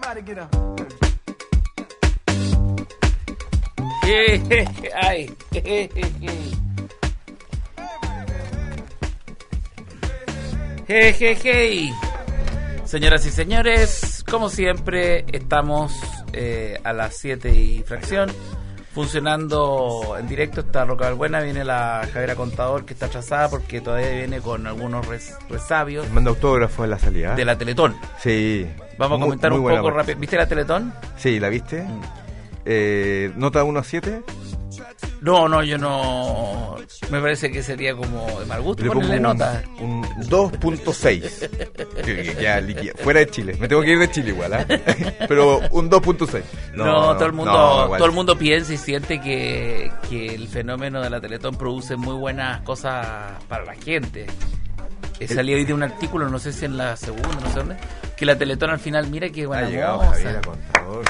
Ay. Hey. Señoras y señores, como siempre, estamos a las 7 y fracción, funcionando en directo. Está Roca Balbuena, viene la Javiera Contador, que está atrasada porque todavía viene con algunos resabios. Manda autógrafo en la salida. De la Teletón. Sí. Vamos a comentar un poco rápido. ¿Viste la Teletón? Sí, ¿la viste? ¿Nota 1-7? No, yo no. Me parece que sería como de mal gusto ponerle nota. Un 2.6. Ya, fuera de Chile. Me tengo que ir de Chile igual, ¿eh? Pero un 2.6. No, todo el mundo piensa y siente que el fenómeno de la Teletón produce muy buenas cosas para la gente. Salí hoy de un artículo, no sé si en la segunda, no sé dónde, que la Teletón al final, mira qué buena. Ha llegado Javiera Contador.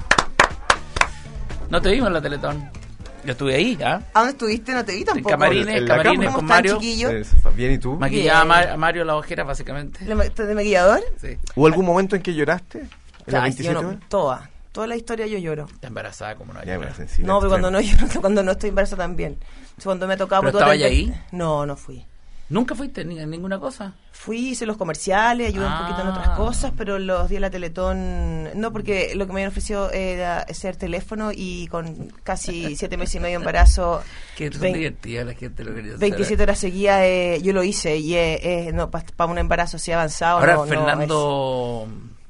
No te vimos en la Teletón. Yo estuve ahí, ¿ah? ¿A dónde estuviste? No te vi tampoco. Camarines con Mario. Bien, ¿y tú? Maquillaba a Mario la ojera, básicamente. ¿De maquillador? Sí. ¿Hubo algún momento en que lloraste? Toda la historia yo lloro. Está embarazada como no. No, pero cuando no estoy embarazada también. Cuando me tocaba... ¿Pero estabas ahí? No fui. ¿Nunca fuiste en ninguna cosa? Fui, hice los comerciales, ayudé un poquito en otras cosas, pero los días de la Teletón... No, porque lo que me habían ofrecido era ser teléfono y con casi 7 meses y medio de embarazo... Qué divertida la gente lo quería hacer. 27 horas seguidas, yo lo hice y para un embarazo así avanzado... Ahora Fernando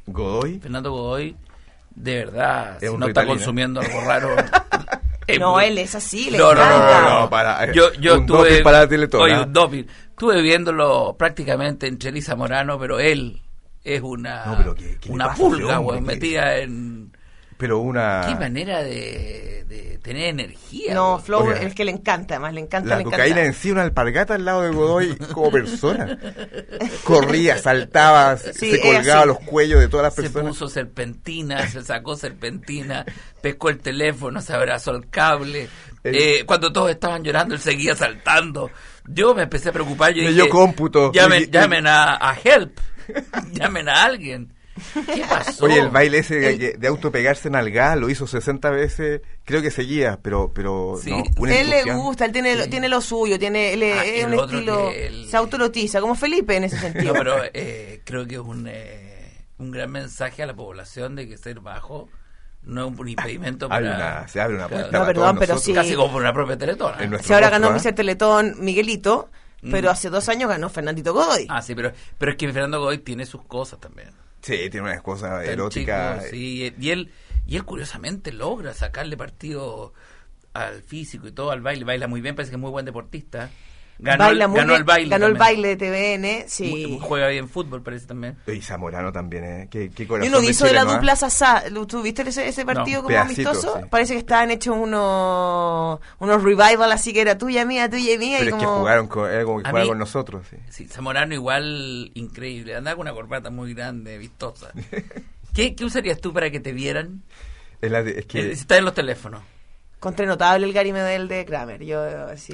Godoy, de verdad, es si no está consumiendo algo raro... No, él es así, le encanta. No, para. Yo estuve para la Teletón. Oye, un doping. Estuve viéndolo prácticamente entre Elisa Morano, pero él es una pulga, güey, metida en... Pero qué manera de tener energía. No, güey. Flow es que le encanta, además le encanta. La cocaína en sí, una alpargata al lado de Godoy como persona. Corría, saltaba, se colgaba los cuellos de todas las personas. Se puso serpentina, se sacó serpentina, pescó el teléfono, se abrazó el cable. Cuando todos estaban llorando, él seguía saltando. Yo me empecé a preocupar. Yo dije, cómputo. Llamen a Help. Llamen a alguien. ¿Qué pasó? Oye, el baile ese de autopegarse en alga lo hizo 60 veces, creo que seguía, pero sí. No, él le gusta, él tiene lo suyo, es un estilo, se autolotiza, como Felipe en ese sentido. No, pero creo que es un gran mensaje a la población de que ser bajo no es un impedimento para... Se abre una puerta. No, perdón, pero sí. Casi como por una propia Teletón. Si ahora ganó Mr. Teletón Miguelito, pero hace 2 años ganó Fernandito Godoy. Sí, pero es que Fernando Godoy tiene sus cosas también. Sí, tiene unas cosas eróticas. Chico, sí, y él curiosamente logra sacarle partido al físico y todo, al baile. Baila muy bien, parece que es muy buen deportista. Ganó el baile de TVN, sí. Juega bien fútbol, parece también. Y Zamorano también, Qué corazón. Y uno hizo de la dupla Sasá. ¿Tú viste ese partido como amistoso? Sí. Parece que estaban hechos unos revival, así que era tuya, mía. Pero y es que jugaron con nosotros. Sí, Zamorano igual increíble. Andaba con una corbata muy grande, vistosa. ¿Qué usarías tú para que te vieran? Es que está en los teléfonos. Encontré notable el Gary Medel de Kramer. Yo sí.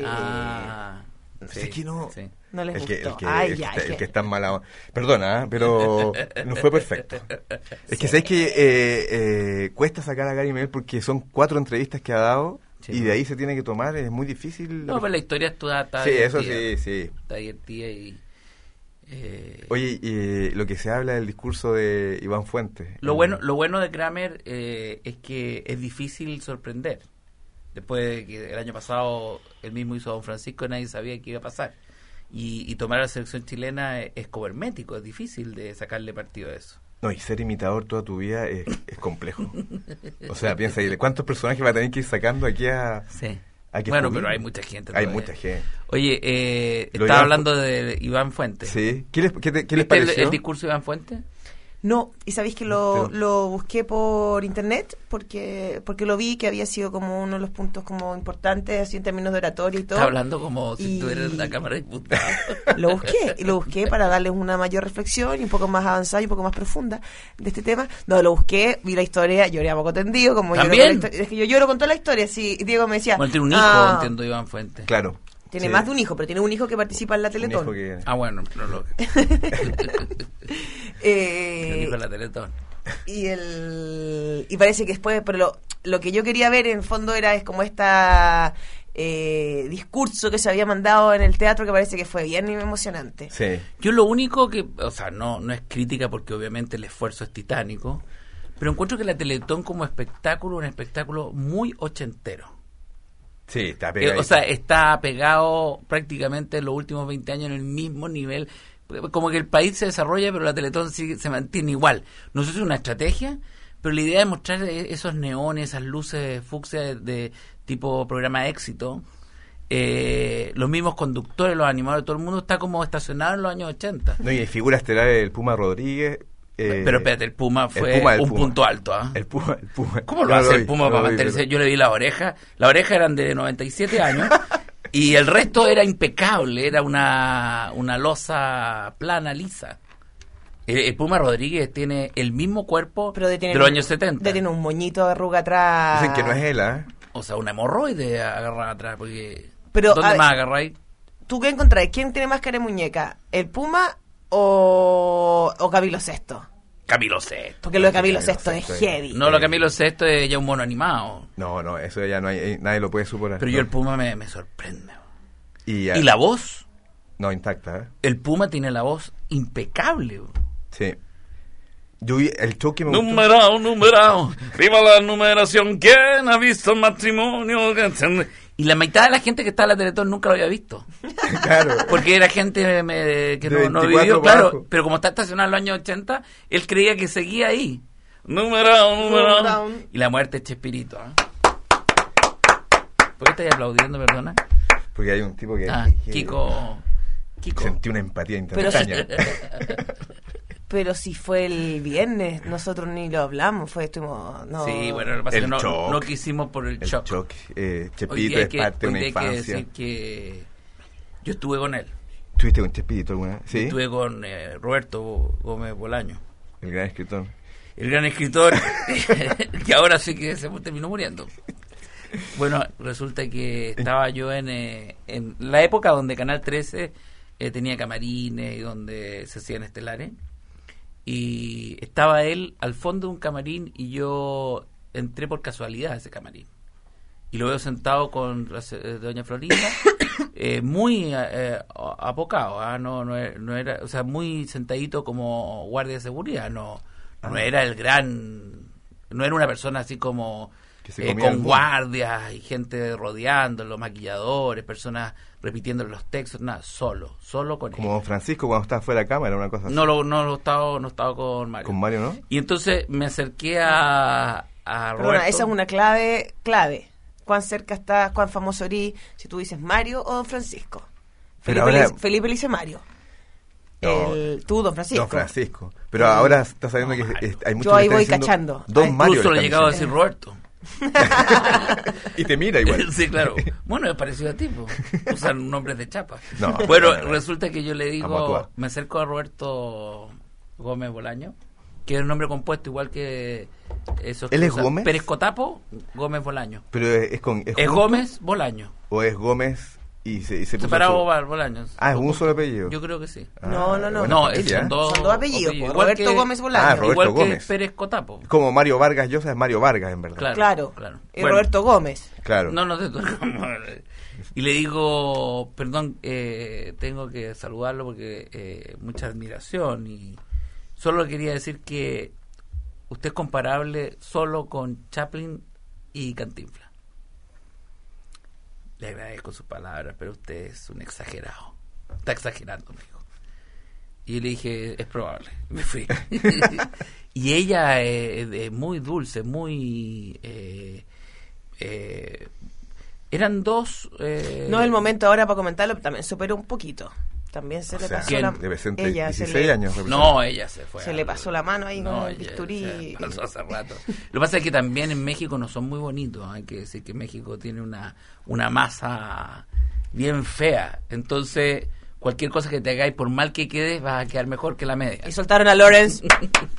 Sí, es que no les gustó. El que está mal. Perdona, pero no fue perfecto. Es que sabes que cuesta sacar a Gary Medel porque son 4 entrevistas que ha dado y de ahí se tiene que tomar. Es muy difícil. No, pero la historia está sí, divertida. Eso sí. Está divertida y... Oye, lo que se habla del discurso de Iván Fuentes. Lo bueno de Kramer es que es difícil sorprender. Después de que el año pasado él mismo hizo a Don Francisco y nadie sabía qué iba a pasar. Y tomar a la selección chilena es como hermético, es difícil de sacarle partido a eso. No, y ser imitador toda tu vida es complejo. O sea, piensa, ¿cuántos personajes va a tener que ir sacando aquí a... Sí. Bueno, pero hay mucha gente todavía. Hay mucha gente. Oye, estaba hablando de Iván Fuentes. Sí. ¿Qué les pareció? ¿El discurso de Iván Fuentes? No, y sabéis que lo busqué por internet porque lo vi que había sido como uno de los puntos como importantes así en términos de oratoria y todo. Está hablando como si tú eres la Cámara de Diputados. Lo busqué para darles una mayor reflexión y un poco más avanzada y un poco más profunda de este tema. No, lo busqué, vi la historia, lloré a poco tendido, como ¿también? Es que yo lloro con toda la historia, sí. Diego me decía... Bueno, tiene un hijo, entiendo, Iván Fuentes. Claro. Tiene más de un hijo, pero tiene un hijo que participa en la Teletón. Bueno, no lo... el hijo de la Teletón. y parece que después, pero lo que yo quería ver en fondo es como esta discurso que se había mandado en el teatro, que parece que fue bien emocionante. Sí. Yo lo único que, o sea, no es crítica porque obviamente el esfuerzo es titánico, pero encuentro que la Teletón como espectáculo, un espectáculo muy ochentero. Sí, está pegado. O sea, está pegado prácticamente en los últimos 20 años en el mismo nivel. Como que el país se desarrolla, pero la Teletón se mantiene igual. No sé si es una estrategia, pero la idea es mostrar esos neones, esas luces fucsia de tipo programa de éxito. Los mismos conductores, los animadores, todo el mundo está como estacionado en los años 80. No, y figura estelar el Puma Rodríguez. Pero espérate, el Puma fue un punto alto, ¿ah? El Puma. ¿Cómo lo hace el Puma para mantenerse? Yo le vi las orejas eran de 97 años y el resto era impecable, era una losa plana, lisa. El Puma Rodríguez tiene el mismo cuerpo de los años 70. Tiene un moñito de arruga atrás. Dicen que no es él, ¿eh? O sea, una hemorroide agarrada atrás, porque... Pero, ¿dónde más agarráis? ¿Tú qué encontrás? ¿Quién tiene más cara de muñeca? ¿El Puma o Camilo Sesto? Camilo Sesto. Porque lo de Camilo Sesto es heavy. No, lo de Camilo Sesto es ya un mono animado. No, eso ya no hay, nadie lo puede suponer. Pero yo el Puma me sorprende. ¿Y la voz? No, intacta, ¿eh? El Puma tiene la voz impecable. Sí. Yo vi el show que me gustó. Numerado. Viva la numeración. ¿Quién ha visto el matrimonio? Y la mitad de la gente que está en la Teletón nunca lo había visto. Claro. Porque era gente que no vivió, claro. Pero como está estacionado en los años 80, él creía que seguía ahí. Numerado. Y la muerte es Chespirito. ¿Por qué estáis aplaudiendo, perdona? Porque hay un tipo que... Kiko. Sentí una empatía instantánea. Pero si fue el viernes, nosotros ni lo hablamos, no. Sí, bueno, lo que pasa es que no quisimos por el shock. Chespirito es parte de una infancia. Hay que decir que yo estuve con él. ¿Estuviste con Chespirito alguna vez? Sí. Estuve con Roberto Gómez Bolaño. El gran escritor. El gran escritor, que ahora sí que se terminó muriendo. Bueno, resulta que estaba yo en la época donde Canal 13 tenía camarines y donde se hacían estelares. Y estaba él al fondo de un camarín y yo entré por casualidad a ese camarín. Y lo veo sentado con doña Florinda, muy apocado, no era, o sea, muy sentadito como guardia de seguridad, no era el gran, no era una persona así como con guardias y gente rodeándolo, maquilladores, personas repitiendo los textos, nada, solo con él. Como Don Francisco cuando estaba fuera de cámara, una cosa así. No estaba con Mario. Con Mario, ¿no? Y entonces me acerqué a Roberto. Bueno, esa es una clave. Cuán cerca estás, cuán famoso eres, si tú dices Mario o Don Francisco. Felipe le dice Mario. Tú, Don Francisco. Don Francisco. Pero ahora está sabiendo que hay muchos. Yo ahí voy cachando. Don Mario. Incluso le he llegado a decir Roberto. Y te mira igual. Sí, claro. Bueno, es parecido a ti, usan nombres de chapa. No, bueno, resulta que yo le digo, me acerco a Roberto Gómez Bolaño, que es un nombre compuesto igual que esos. ¿Él es Gómez? Pérez Cotapo, Gómez Bolaño. Pero es Gómez Bolaño. ¿O es Gómez y se puso separado Bolaños? ¿Es un solo apellido? Yo creo que sí. No. No, son dos apellidos. Roberto Gómez Bolaño. Roberto igual Gómez. que Pérez Cotapo. Como Mario Vargas Llosa es Mario Vargas, en verdad. Claro. Y bueno, Roberto Gómez. Claro. No te y le digo, perdón, tengo que saludarlo porque mucha admiración y solo quería decir que usted es comparable solo con Chaplin y Cantinflas. Le agradezco sus palabras, pero usted es un exagerado. Está exagerando, me dijo. Y yo le dije, es probable. Me fui. Y ella es muy dulce, muy... eran dos... No es el momento ahora para comentarlo, pero también superó un poquito. También se le pasó la... Debe ser 16 años. No, ella se fue. Se le pasó la mano ahí con el bisturí. Se pasó hace rato. Lo que pasa es que también en México no son muy bonitos. Hay que decir que México tiene una masa bien fea. Entonces, cualquier cosa que te hagáis, por mal que quedes, vas a quedar mejor que la media. Y soltaron a Lawrence.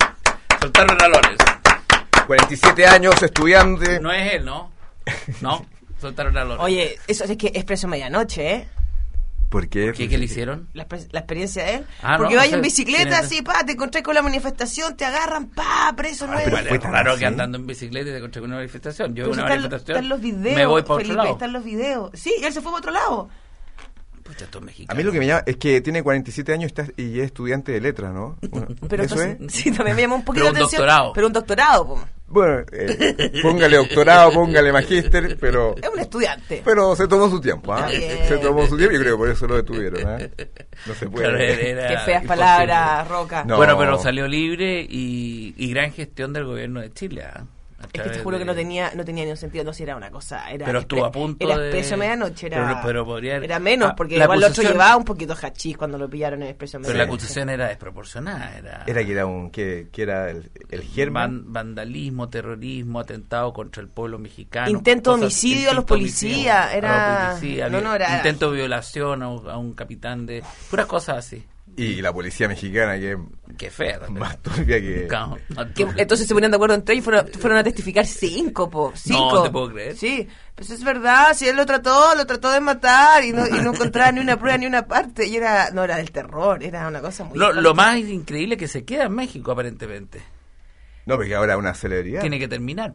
47 años, estudiante. No es él, ¿no? No, soltaron a Lawrence. Oye, eso es que es Preso Medianoche, ¿eh? ¿Por qué? ¿Qué le hicieron? La experiencia de él. no, Porque vaya o sea, en bicicleta, tiene- así, te encontrás con la manifestación, te agarran, preso, no Pero es. fue es tan raro así. que andando en bicicleta y te encontré con una manifestación. Yo Pero en si una están manifestación los videos, me voy para otro Felipe, lado. están los videos. Sí, él se fue para otro lado. Pucha, estos A mexicanos. mí lo que me llama es que tiene 47 años y es estudiante de letras, ¿no? Pero ¿Eso entonces, es? sí, también me llamó un poquito Pero la un atención. doctorado. Pero un doctorado, po. Bueno, póngale doctorado, póngale magíster, pero Es un estudiante. se tomó su tiempo, ¿ah? Está bien. Se tomó su tiempo y creo que por eso lo detuvieron, ¿ah? No se puede. Claro, era Qué feas imposible. palabras, Roca. No. Bueno, pero salió libre y gran gestión del gobierno de Chile. A Es que te través juro que de- no tenía ni un sentido, no si era una cosa, era Pero estuvo a punto era de- expreso medianoche, Pero podría- era menos, Ah, porque la igual el otro acusación- llevaba un poquito hachís cuando lo pillaron en expreso Pero medianoche. la acusación era desproporcionada. Era que era que era el germen. Vandalismo, terrorismo, atentado contra el pueblo mexicano. Intento cosas- homicidio a los intento policías, homicidio era- a los policías, no, era- intento de violación a un capitán de... Puras cosas así. Y la policía mexicana, que es Qué fea. también. más turbia que... Claro, Que entonces se ponían de acuerdo entre ellos y fueron a testificar 5. No te puedo creer. Sí, pues es verdad, si él lo trató de matar y no encontraba ni una prueba ni una parte. Y era del terror, era una cosa muy... Lo más increíble es que se queda en México, aparentemente. No, porque ahora es una celebridad. Tiene que terminar.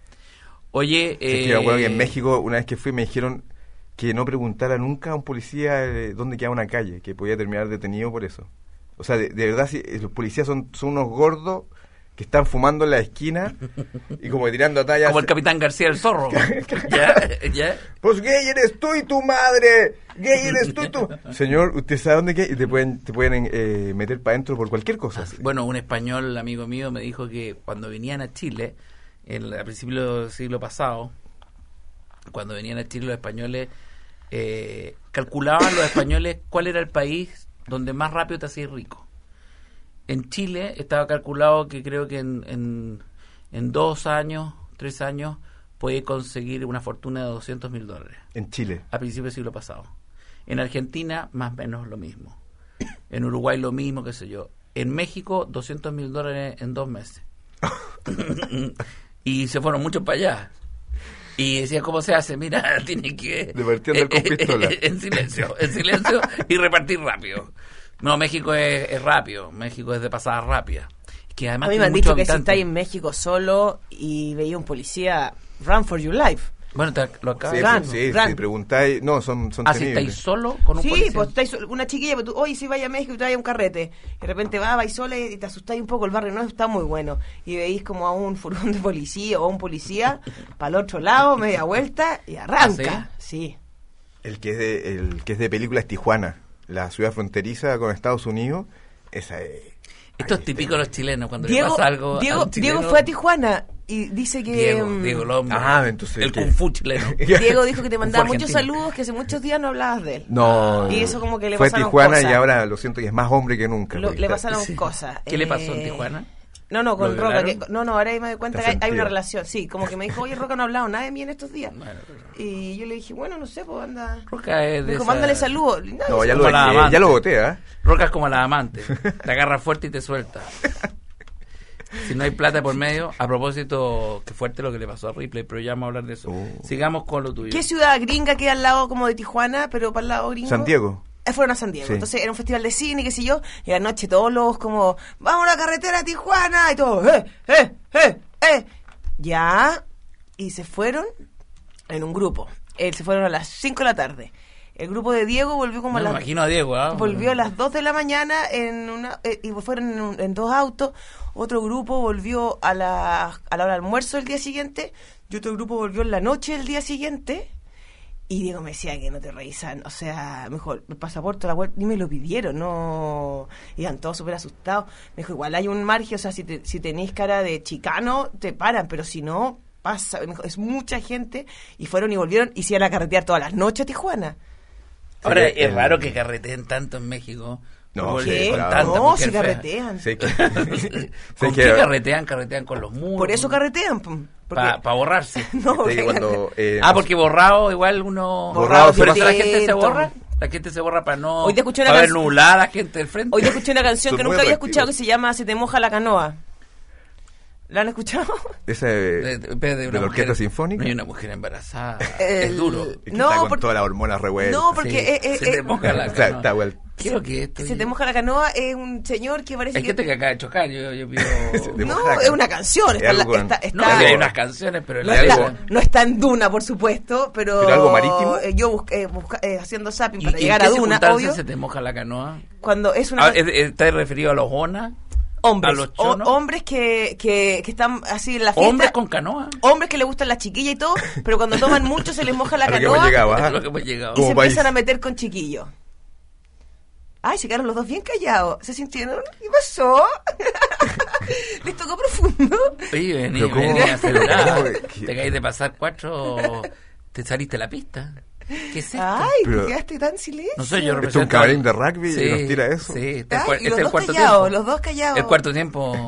Oye, Es que me acuerdo que en México, una vez que fui, me dijeron que no preguntara nunca a un policía dónde queda una calle, que podía terminar detenido por eso. O sea, de verdad, si los policías son unos gordos que están fumando en la esquina y como que tirando tallas. como el capitán García del Zorro. ¿Ya? Pues gay eres tú y tu madre, gay eres tú y tu... Señor, ¿usted sabe dónde queda? Y te pueden meter para adentro por cualquier cosa. Bueno, un español amigo mío me dijo que cuando venían a Chile, a principios del siglo pasado, cuando venían a Chile los españoles, calculaban los españoles cuál era el país donde más rápido te hacías rico. En Chile estaba calculado que creo que en 2 años, 3 años, puede conseguir una fortuna de $200.000 En Chile. a principios del siglo pasado. En Argentina, más o menos lo mismo. En Uruguay, lo mismo, qué sé yo. En México, $200.000 en 2 meses. Y se fueron muchos para allá. Y decía, ¿cómo se hace? Mira, tiene que... Repartiendo con pistola. en silencio y repartir rápido. No, México es rápido. México es de pasada rápida. Es que además A mí tiene me han muchos dicho que si habitantes. estáis en México solo y veía un policía, run for your life. Bueno, lo acabas Sí, de Gran, sí, gran. si preguntáis... No, son si temibles. estáis solo con un Sí, policía. pues estáis una chiquilla, pero tú, oye, si vaya a México y te vaya a un carrete. Y de repente vais sola y te asustáis un poco, el barrio no está muy bueno. Y veis como a un furgón de policía o a un policía para el otro lado, media vuelta y arranca. Sí. El que es de película es Tijuana, la ciudad fronteriza con Estados Unidos. Esa es... Esto es típico de los chilenos, cuando le Diego, pasa algo a un chileno. Diego fue a Tijuana y dice que... Diego el hombre. Ah, entonces, el ¿qué? Kung Fu chileno. Diego dijo que te mandaba Fue muchos argentino. saludos, que hace muchos días no hablabas de él. No, Y eso como que le fue a pasaron Tijuana cosas. y ahora lo siento que es más hombre que nunca. porque Le está- pasaron Sí. cosas. ¿Qué le pasó en Tijuana? No, ¿Lo con Roca. violaron? Ahora me doy cuenta Está que hay una sentido. relación. Sí, como que me dijo, oye, Roca no ha hablado nada de mí en estos días. Bueno, pero Y yo le dije, bueno, no sé, pues anda. Roca es Me de dijo, esa- mándale saludos. Y No, ya Como la amante. ya lo boté, ¿ah? Roca es como la amante. Te agarra fuerte y te suelta. Si no hay plata por medio, a propósito, qué fuerte lo que le pasó a Ripley, pero ya vamos a hablar de eso. Sigamos con lo tuyo. ¿Qué ciudad gringa queda al lado como de Tijuana, pero para el lado gringo? San Diego. Fueron a San Diego. Sí. Entonces era un festival de cine, qué sé yo, y anoche todos los como, vamos a la carretera a Tijuana, y todos, ya, y se fueron en un grupo. Se fueron a las 5 de la tarde. El grupo de Diego volvió como No, a me las... imagino a Diego, ¿ah? Volvió a las 2 de la mañana y fueron en 2 autos. Otro grupo volvió a la hora del almuerzo del día siguiente y otro grupo volvió en la noche del día siguiente. Y Diego me decía que no te revisan, o sea, mejor el pasaporte, la web, ni me lo pidieron, no, iban todos súper asustados. Me dijo, igual hay un margen, o sea, si tenéis cara de chicano, te paran, pero si no, pasa. Me dijo, es mucha gente, y fueron y volvieron, y se iban a carretear todas las noches a Tijuana. Ahora, Sí, es raro que carreteen tanto en México. No, Con- sí, con claro. tanta No, mujer si fea. carretean. Sé que- ¿Con sé qué que- carretean? Carretean con los muros. Por eso carretean, pum, porque... Para borrarse. No, sé que cuando, Porque borrado igual uno... Borrado Pero se si la pasa- gente se borra, la gente se borra para no... Hoy te escuché una para ver canción- nublada a la gente del frente. Hoy te escuché una canción Son que muy nunca había atractivos. escuchado que se llama Se te moja la canoa. ¿La han escuchado? Esa de la Orquesta Sinfónica. No hay una mujer embarazada. Es duro. Es que está con todas las hormonas revueltas. No, porque... se te moja la canoa. Está igual. ¿Qué es lo que es esto? Se te moja la canoa es un señor que parece Hay gente que acaba de chocar. Yo pido... No, es una canción. No, hay unas canciones, pero... No está en Duna, por supuesto, pero algo marítimo. Yo busqué haciendo zapping para llegar a Duna, obvio. ¿Se te moja la canoa? Cuando es una... ¿Estás referido a los ONA? Hombres, ¿A los chonos? Hombres que están así en la fiesta. ¿Hombres con canoa? Hombres que les gustan las chiquillas y todo, pero cuando toman mucho se les moja la canoa y se empiezan a meter con chiquillos. Ay, se quedaron los dos bien callados. ¿Se sintieron? ¿Qué pasó? ¿Les tocó profundo? Oye, vení acelerada. Te caí de pasar 4, te saliste la pista. ¿Qué es esto? Ay, ¿por qué quedaste tan silencio? No sé, yo ¿Esto es un camarín de rugby y nos tira eso? Sí, este es el cuarto tiempo. Los dos callados. El cuarto tiempo.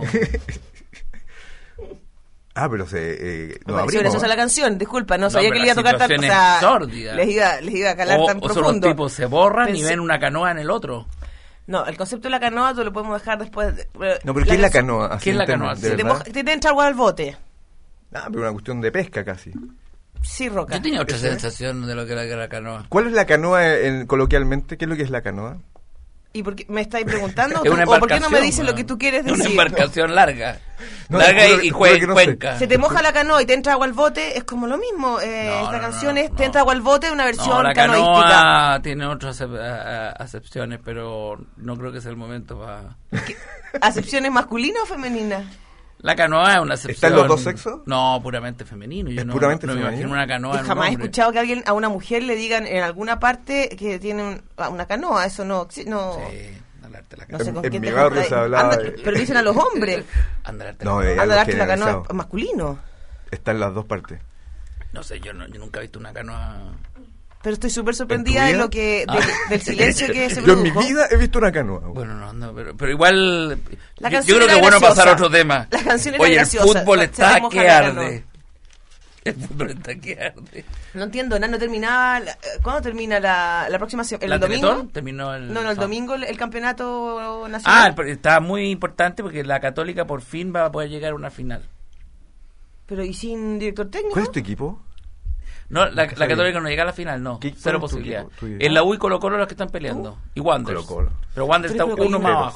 Pero no abrimos. Esa es la canción, disculpa, no sabía que le iba a tocar tan... O sea, sórdidas. Les iba a calar tan profundo. O los tipos se borran y ven una canoa en el otro. No, el concepto de la canoa lo podemos dejar después. No, pero ¿qué es la canoa? ¿Qué es la canoa? Te entra agua al bote. Pero una cuestión de pesca casi. Sí, Roca. Yo tenía otra sensación de lo que era la canoa. ¿Cuál es la canoa coloquialmente? ¿Qué es lo que es la canoa? ¿Y por qué me estáis preguntando? ¿O por qué no me dices lo que tú quieres decir? Una embarcación larga. Larga y cuenca. Se te moja la canoa y te entra agua al bote, es como lo mismo. Esta canción es Te entra agua al bote, una versión la canoística. Canoa tiene otras acepciones, pero no creo que sea el momento para... ¿Acepciones masculinas o femeninas? La canoa es una acepción... ¿Están los dos sexos? No, puramente femenino. Yo puramente no me femenino. imagino una canoa en jamás un he hombre. escuchado que a una mujer le digan en alguna parte que tiene una canoa. Eso no... Sí, andarte la canoa. No sé con en qué mi te barrio se hablaba pero dicen a los hombres. Andarte la canoa es masculino. Está en las dos partes. No sé, yo nunca he visto una canoa... Pero estoy súper sorprendida de lo que del silencio que se Yo produjo. en mi vida he visto una canoa. Bueno, no, pero igual yo creo que es bueno pasar a otro tema. La canción era Oye, graciosa. el fútbol está que arde. El fútbol está que arde. No entiendo, no terminaba... ¿Cuándo termina la próxima semana? ¿El domingo? Teletón terminó el... No, el domingo el campeonato nacional. Está muy importante porque la Católica por fin va a poder llegar a una final. Pero ¿y sin director técnico? ¿Cuál es tu equipo? No, la Católica no llega a la final, no. Cero posibilidad. En la U y Colo-Colo los que están peleando. Y Wander. Pero Wander está uno más abajo.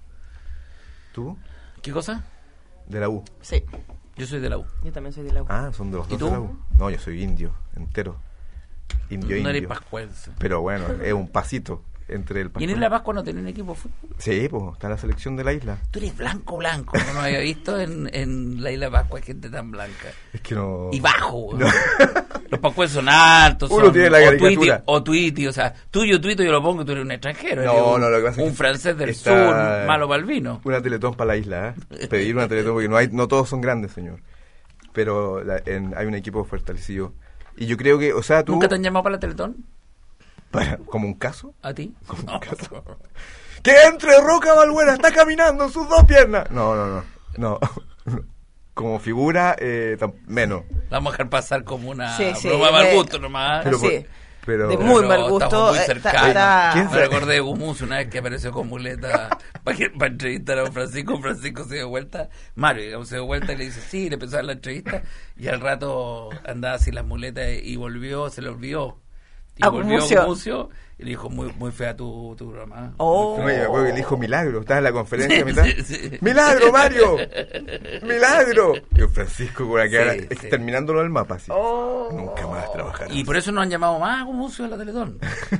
¿Tú? ¿Qué cosa? De la U. Sí. Yo soy de la U. Yo también soy de la U. Son de los dos ¿Y tú? de la U. No, yo soy indio, entero. Indio. No eres pascuense. Pero bueno, es un pasito entre el ¿Y en Isla Pascua no tienen equipo de fútbol? Sí, pues está la selección de la isla. Tú eres blanco, no me había visto en la Isla Pascua hay gente tan blanca. Es que no... Y bajo, no. Los pascuenses son altos, uno tiene la caricatura. O Tweety, o sea, tuyo yo lo pongo, tú eres un extranjero. No, lo que pasa es un que francés del sur, malo para el vino. Una Teletón para la isla, Pedir una Teletón, porque no todos son grandes, señor. Pero hay un equipo fortalecido. Y yo creo que, o sea, tú... ¿Nunca te han llamado para la Teletón? ¿Como un caso? ¿A ti? ¿Como un caso? ¡Que entre Roca Balbuena! ¡Está caminando en sus dos piernas! No. Como figura, menos. La vamos a dejar pasar como una sí, broma de mal gusto nomás. Pero, de muy mal gusto. Muy cercano. ¿Quién me recordé de Gumucio una vez que apareció con muleta para entrevistar a don Francisco. Francisco se dio vuelta. Mario, digamos, se dio vuelta y le dice, sí, le empezó a dar la entrevista. Y al rato andaba así las muletas y volvió, se le olvidó. Y volvió Gumucio y le dijo, muy fea tu broma. Le dijo Milagro, estaba en la conferencia a mitad. Sí. ¡Milagro, Mario! ¡Milagro! Y Francisco con la cara exterminándolo del mapa, así. Nunca más trabajará. Y por eso nos han llamado más a Gumucio a la Teletón.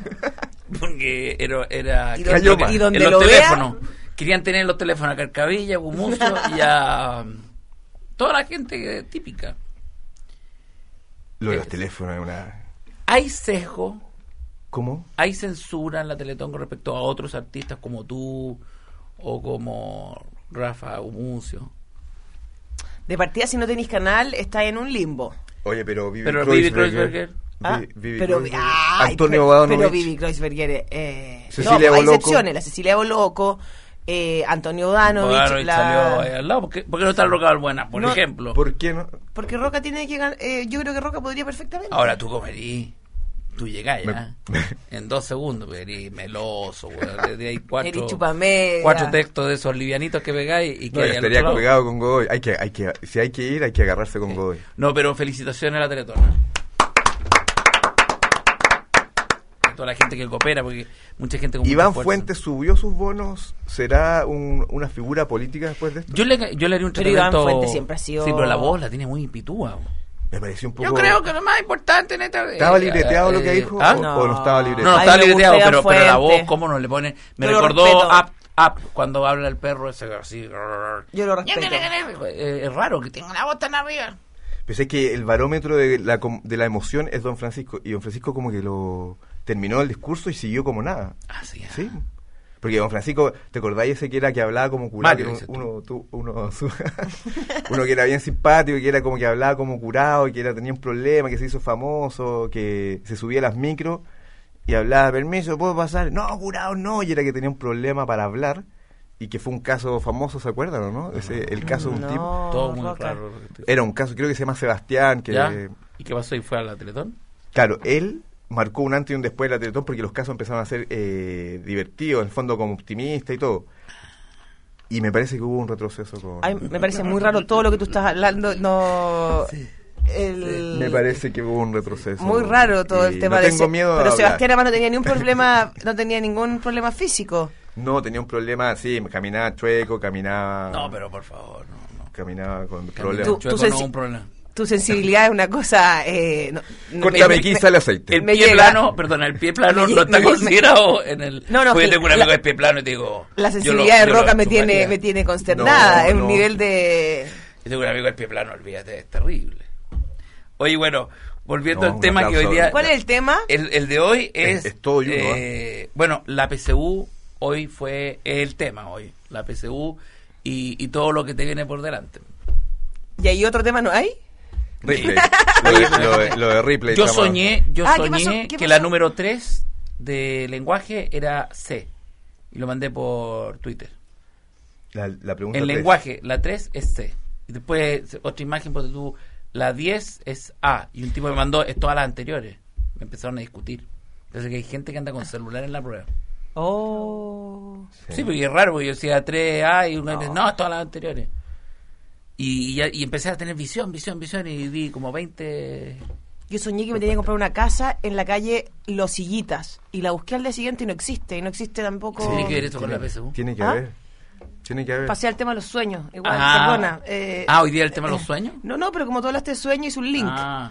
Porque era ¿Y donde en los lo teléfonos. Querían tener los teléfonos a Carcavilla, a Gumucio y a toda la gente típica. Lo de los teléfonos es una... ¿Hay sesgo? ¿Cómo? ¿Hay censura en la Teletón con respecto a otros artistas como tú o como Rafa Gumucio? De partida, si no tenéis canal, está en un limbo. Oye, pero Vivi Kreuzberger. Antonio Bodanovich. Pero Vivi Kreuzberger. Cecilia hay Boloco. excepciones. La Cecilia Boloco, Antonio Bodanovich. Salió al lado. ¿Por qué no está Roca Balbuena, por ejemplo? ¿Por qué no? Porque Roca tiene que ganar. Yo creo que Roca podría perfectamente. Ahora tú comerí. Tú llegás ya, en 2 segundos, pues, eres meloso, weón. Hay Eres chupamedia. 4 textos de esos livianitos que pegáis y que No, hay al estaría otro lado. pegado con Godoy. Si hay que ir, hay que agarrarse con Godoy. No, pero felicitaciones a la Teletona. A toda la gente que coopera, porque mucha gente con mucho Iván esfuerzo. Fuentes subió sus bonos. ¿Será una figura política después de esto? Yo le haría un Pero Iván tratamiento... Fuentes siempre ha sido... Sí, pero la voz la tiene muy pitúa. Me pareció un poco... Yo creo que lo más importante en esta... ¿Estaba libreteado lo que dijo? ¿Ah? ¿O no estaba No, libreteado? no Ay, estaba me libreteado, gusta Iván pero la voz, Fuentes. ¿cómo no le pone? Me Yo lo recordó respeto. Up cuando habla el perro ese así. Yo lo respeto. Es raro que tenga la voz tan arriba. Pensé que el barómetro de la emoción es Don Francisco. Y Don Francisco como que lo terminó el discurso y siguió como nada. Ah, sí. ¿Sí? Porque Don Francisco, ¿te acordáis ese que era que hablaba como curado? Mario, Que dices tú. Uno que era bien simpático, que era como que hablaba como curado, y que tenía un problema, que se hizo famoso, que se subía a las micros y hablaba, permiso, ¿puedo pasar? No, curado, no. Y era que tenía un problema para hablar y que fue un caso famoso, ¿se acuerdan o no? El caso de un tipo. Todo muy Roca. raro. Era un caso, creo que se llama Sebastián, que... ¿Ya? ¿Y qué pasó? ¿Y fue a la Teletón? Claro, él marcó un antes y un después de la Teletón porque los casos empezaron a ser divertidos, en el fondo como optimista y todo. Y me parece que hubo un retroceso con... Ay, me parece muy raro todo lo que tú estás hablando. No... Me parece que hubo un retroceso. Muy raro todo el Y tema no de tengo miedo a Pero hablar. Sebastián además no tenía ni un problema, no tenía ningún problema físico. No, tenía un problema, sí, caminaba chueco, caminaba... No, pero por favor, no. Caminaba con Tú, problemas. Tú no sensi- es un problema. Tu sensibilidad es una cosa... Córtame aquí, sale aceite. El me pie llega. plano, perdona, el pie plano Me no está me- considerado en el... No, no, porque que tengo un amigo la- de pie plano y te digo... La yo sensibilidad lo- de yo Roca lo me chuparía. tiene consternada. No, es un no. nivel de... Yo tengo un amigo del pie plano, olvídate, es terrible. Oye, bueno, volviendo No, al un tema que hoy aplauso. día... ¿Cuál es el tema? El de hoy es... Es todo y uno, Bueno, la PSU hoy fue el tema hoy. La PSU y todo lo que te viene por delante. ¿Y ahí otro tema no hay? Ripley. Lo de Ripley. Yo estamos- soñé ¿qué pasó? ¿Qué que pasó? la número 3 de lenguaje era C. Y lo mandé por Twitter. La pregunta En 3. lenguaje, la 3 es C. Y después, otra imagen, porque tú, la 10 es A. Y un tipo me mandó, es todas las anteriores. Me empezaron a discutir. Entonces que hay gente que anda con celular en la prueba. Oh... Sí, porque es raro, porque yo decía 3A y uno dice, no, es todas las anteriores. Y empecé a tener visión, y vi como 20... Yo soñé que me tenía que comprar una casa en la calle Los Sillitas. Y la busqué al día siguiente y no existe. Y no existe tampoco... Tiene que ver eso con la PSU. Tiene que ¿Ah? haber. Tiene que haber. Pasé al tema de los sueños. Igual, Ah. perdona. Hoy día el tema de los sueños. No, pero como tú hablaste de sueño, hice un link.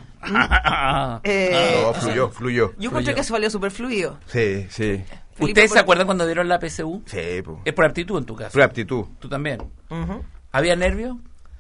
Ah. Eh, No, fluyó. Yo encontré que eso valió súper fluido. Sí, sí. Felipe, ¿Ustedes por- se acuerdan cuando dieron la PSU? Sí, pues. Es por aptitud en tu caso. Prueba aptitud. ¿Tú también? Ujú. ¿Había nervios?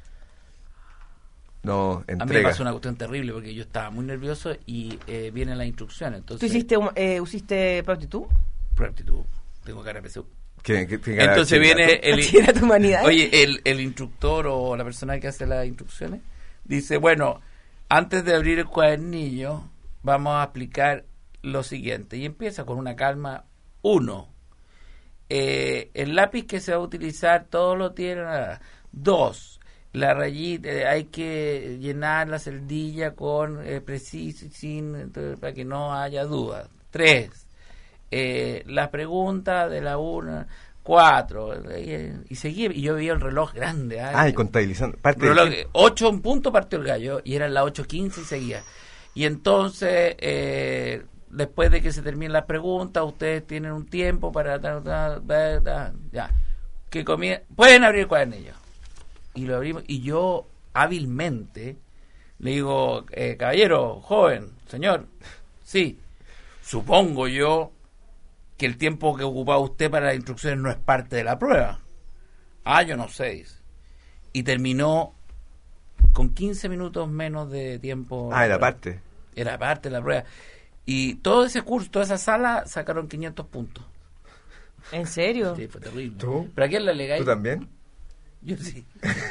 No, A mí me entrega. pasó una cuestión terrible porque yo estaba muy nervioso y vienen las instrucciones. ¿Tú Entonces, hiciste aptitud? por aptitud. Tengo cara de PSU. Que tenga Entonces viene el... Bachillerato Humanidades. Oye, el instructor o la persona que hace las instrucciones dice, bueno, antes de abrir el cuadernillo vamos a explicar lo siguiente. Y empieza con una calma. 1. El lápiz que se va a utilizar todo lo tiene. 2. La rayita, hay que llenar la celdilla con preciso, para que no haya dudas. 3. Las preguntas de la 1. 4. Y seguía, y yo veía el reloj grande. y contabilizando. Parte del Reloj, tiempo. 8 en punto partió el gallo y eran las 8:15 y seguía. Y entonces, después de que se terminen las preguntas, ustedes tienen un tiempo para... ya. Que pueden abrir el cuadernillo. Y lo abrimos. Y yo, hábilmente, le digo, caballero, joven, señor, sí, supongo yo que el tiempo que ocupaba usted para las instrucciones no es parte de la prueba. Yo no sé, dice. Y terminó con 15 minutos menos de tiempo. Era parte. Era parte de la prueba. Y todo ese curso, toda esa sala, sacaron 500 puntos. ¿En serio? Sí, fue terrible. ¿Tú? ¿Pero a quién le alegáis? ¿Tú también? Yo sí.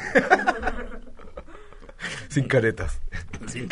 Sin caretas. Sí,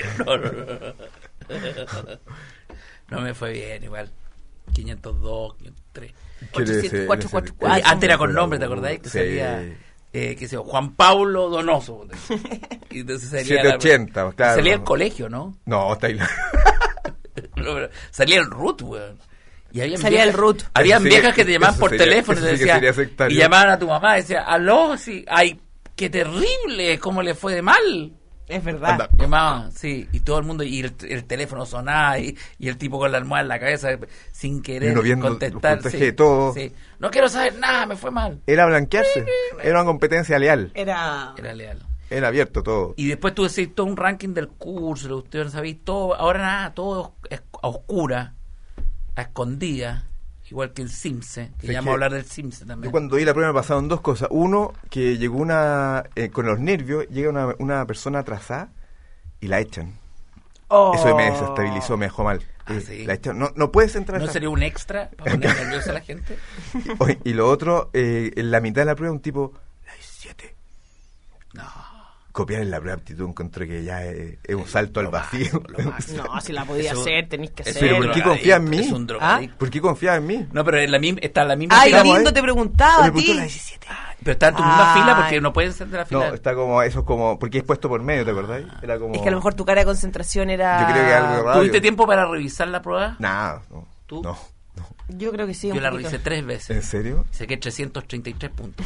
no me fue bien, igual. 502, 503. Quiere decir, 444. Antes era con nombre, ¿te acordáis? Que Sí. salía, qué sé yo, Juan Pablo Donoso. Y entonces salía 780, claro. Salía el colegio, ¿no? No, está ahí. Salía el root, weón. Y Salía el root. Habían Eso viejas que te sería- llamaban eso por sería- teléfono y, eso te sí que decían, sería sectario. y llamaban a tu mamá y decían, aló, sí, ay, qué terrible, cómo le fue de mal. Es verdad. Anda. Llamaban, sí, y todo el mundo, y el teléfono sonaba, y el tipo con la almohada en la cabeza, sin querer Y uno viendo los contestar. puntajes de todo. Sí. No quiero saber nada, me fue mal. Era blanquearse. Era una competencia leal. Era leal. Era abierto todo. Y después tú decís todo un ranking del curso, usted no sabéis todo, ahora nada, todo es a oscura, a escondida, igual que el Simse, que Sí, ya vamos a hablar del Simse también. Yo cuando di la prueba me pasaron dos cosas. Uno, que llegó con los nervios, llega una persona atrasada y la echan. Eso me desestabilizó, me dejó mal. ¿Sí? La echan. No puedes entrar. ¿No sería un extra para poner nerviosa a la gente? Y lo otro, en la mitad de la prueba un tipo, la 17. No. Copiar en la prueba de aptitud encontré que ya es un salto al vacío. Lo máximo. No, si la podía Eso- hacer, tenéis que eso hacer. Pero es ¿por qué drogadicto, confía en mí? Es un drogadicto. ¿Por qué confía en mí? No, pero en la misma, está en la misma Ay, fila. Digamos, lindo, te preguntaba Me a preguntó ti. la 17. Pero está en tu misma Ay. fila porque no pueden ser de la No, fila. está como, eso es como, porque es puesto por medio, ¿te acordás? Era como... Es que a lo mejor tu cara de concentración era... Yo creo que algo raro. ¿Tuviste tiempo para revisar la prueba? Nada, no. ¿Tú? No. Yo creo que sí, Yo un la poquito. revisé 3 ¿En veces. serio? Saqué 333 puntos.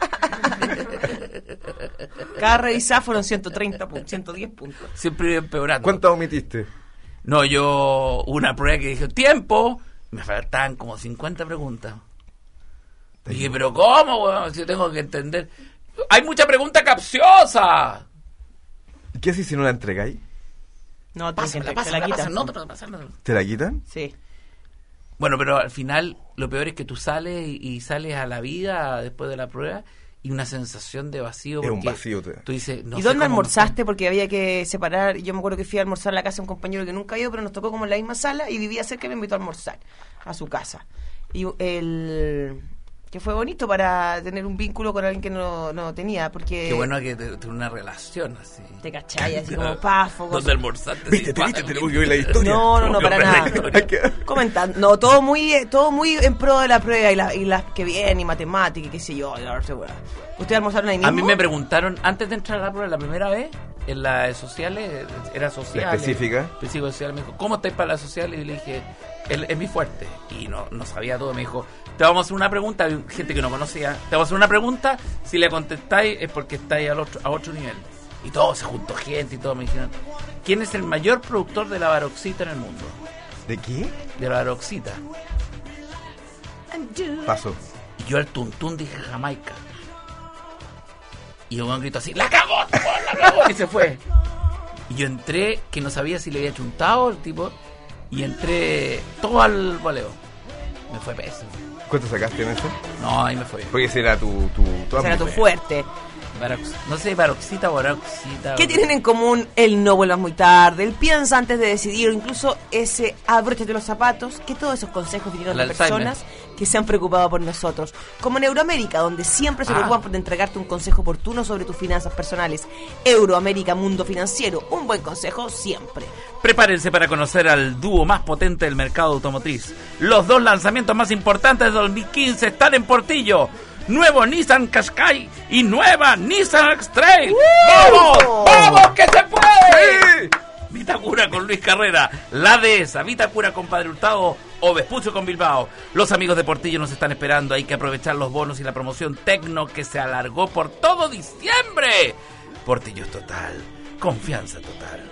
Cada revisada fueron 130 puntos, 110 puntos. Siempre iba empeorando. ¿Cuántas omitiste? No, yo una prueba que dije, tiempo, me faltaban como 50 preguntas. Dije, pero ¿cómo, weón? Si yo tengo que entender. Hay mucha pregunta capciosa. ¿Qué haces si no la entregáis? No, te Pásamela, la pásamela, quitas. pásamela, no, pero pásamela. ¿Te la quitan? Sí. Bueno, pero al final lo peor es que tú sales y sales a la vida después de la prueba y una sensación de vacío. Es un porque vacío, Tú dices, no ¿Y sé dónde cómo- almorzaste? Porque había que separar. Yo me acuerdo que fui a almorzar a la casa de un compañero que nunca había ido, pero nos tocó como en la misma sala y vivía cerca y me invitó a almorzar a su casa. Y que fue bonito para tener un vínculo con alguien que no tenía, porque Qué bueno que tener una relación así. te cachai, así como pafo. ¿Dónde almorzaste? Viste, tenemos que ver la historia. No, para nada. Hay que- Comentando, no, todo muy en pro de la prueba y las que vienen y matemáticas y qué sé yo. ¿Ustedes almorzaron ahí mismo? A mí me preguntaron, antes de entrar a la prueba la primera vez, en las sociales, era social. La específica. Específico social, me dijo, ¿cómo estáis para las sociales? Y le dije, es mi fuerte. Y no sabía todo, me dijo, te vamos a hacer una pregunta, había gente que no conocía, te vamos a hacer una pregunta, si le contestáis es porque estáis a otro nivel. Y todo, se juntó gente y todo, me dijeron, ¿quién es el mayor productor de la baroxita en el mundo? ¿De qué? De la baroxita. Paso. Y yo al tuntún dije Jamaica. Y un grito así, ¡la cagó! ¡La cagó! Y se fue. Y yo entré, que no sabía si le había chuntado el tipo, y entré todo al voleo. Me fue pésimo. ¿Cuánto sacaste en eso? No, ahí me fue. Porque ese era tu Será ámbito. tu fuerte. No sé, baroxita o baroxita. ¿Qué tienen en común el no vuelvas muy tarde, el piensa antes de decidir, o incluso ese abróchate los zapatos? Que todos esos consejos vinieron El de Alzheimer. personas que se han preocupado por nosotros. Como en Euroamérica, donde siempre se Ah. preocupan por entregarte un consejo oportuno sobre tus finanzas personales. Euroamérica Mundo Financiero, un buen consejo siempre. Prepárense para conocer al dúo más potente del mercado automotriz. Los 2 lanzamientos más importantes de 2015 están en Portillo. Nuevo Nissan Qashqai y nueva Nissan X-Trail. ¡Vamos! ¡Vamos que se puede! Vitacura con Luis Carrera, La Dehesa, Vitacura con Padre Hurtado o Vespucio con Bilbao. Los amigos de Portillo nos están esperando. Hay que aprovechar los bonos y la promoción Tecno que se alargó por todo diciembre. Portillo es total. Confianza total.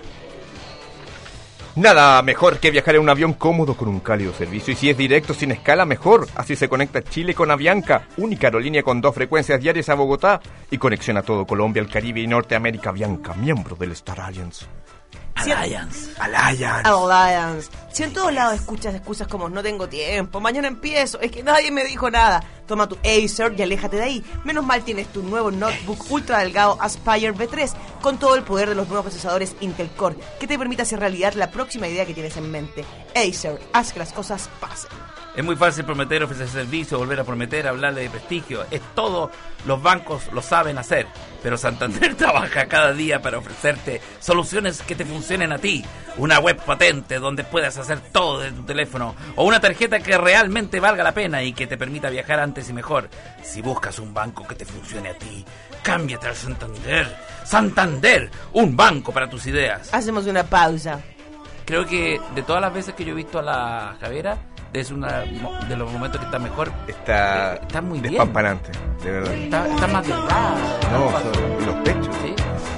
Nada mejor que viajar en un avión cómodo con un cálido servicio. Y si es directo sin escala, mejor. Así se conecta Chile con Avianca, única aerolínea con 2 frecuencias diarias a Bogotá y conexión a todo Colombia, el Caribe y Norteamérica. Avianca, miembro del Star Alliance. Alliance. Alliance. Si en todos lados escuchas excusas como no tengo tiempo, mañana empiezo, es que nadie me dijo nada. Toma tu Acer y aléjate de ahí. Menos mal tienes tu nuevo notebook ultra delgado Aspire V3 con todo el poder de los nuevos procesadores Intel Core que te permite hacer realidad la próxima idea que tienes en mente. Acer, haz que las cosas pasen. Es muy fácil prometer, ofrecer servicio, volver a prometer, hablarle de prestigio. Es todo, los bancos lo saben hacer. Pero Santander trabaja cada día para ofrecerte soluciones que te funcionen a ti. Una web potente donde puedas hacer todo de tu teléfono. O una tarjeta que realmente valga la pena y que te permita viajar antes y mejor. Si buscas un banco que te funcione a ti, cámbiate al Santander. Santander, un banco para tus ideas. Hacemos una pausa. creo que de todas las veces que yo he visto a la Javiera, es uno de los momentos que está mejor. Está muy bien. Despampanante, de verdad. Está más delgada. No, y los pechos. Sí.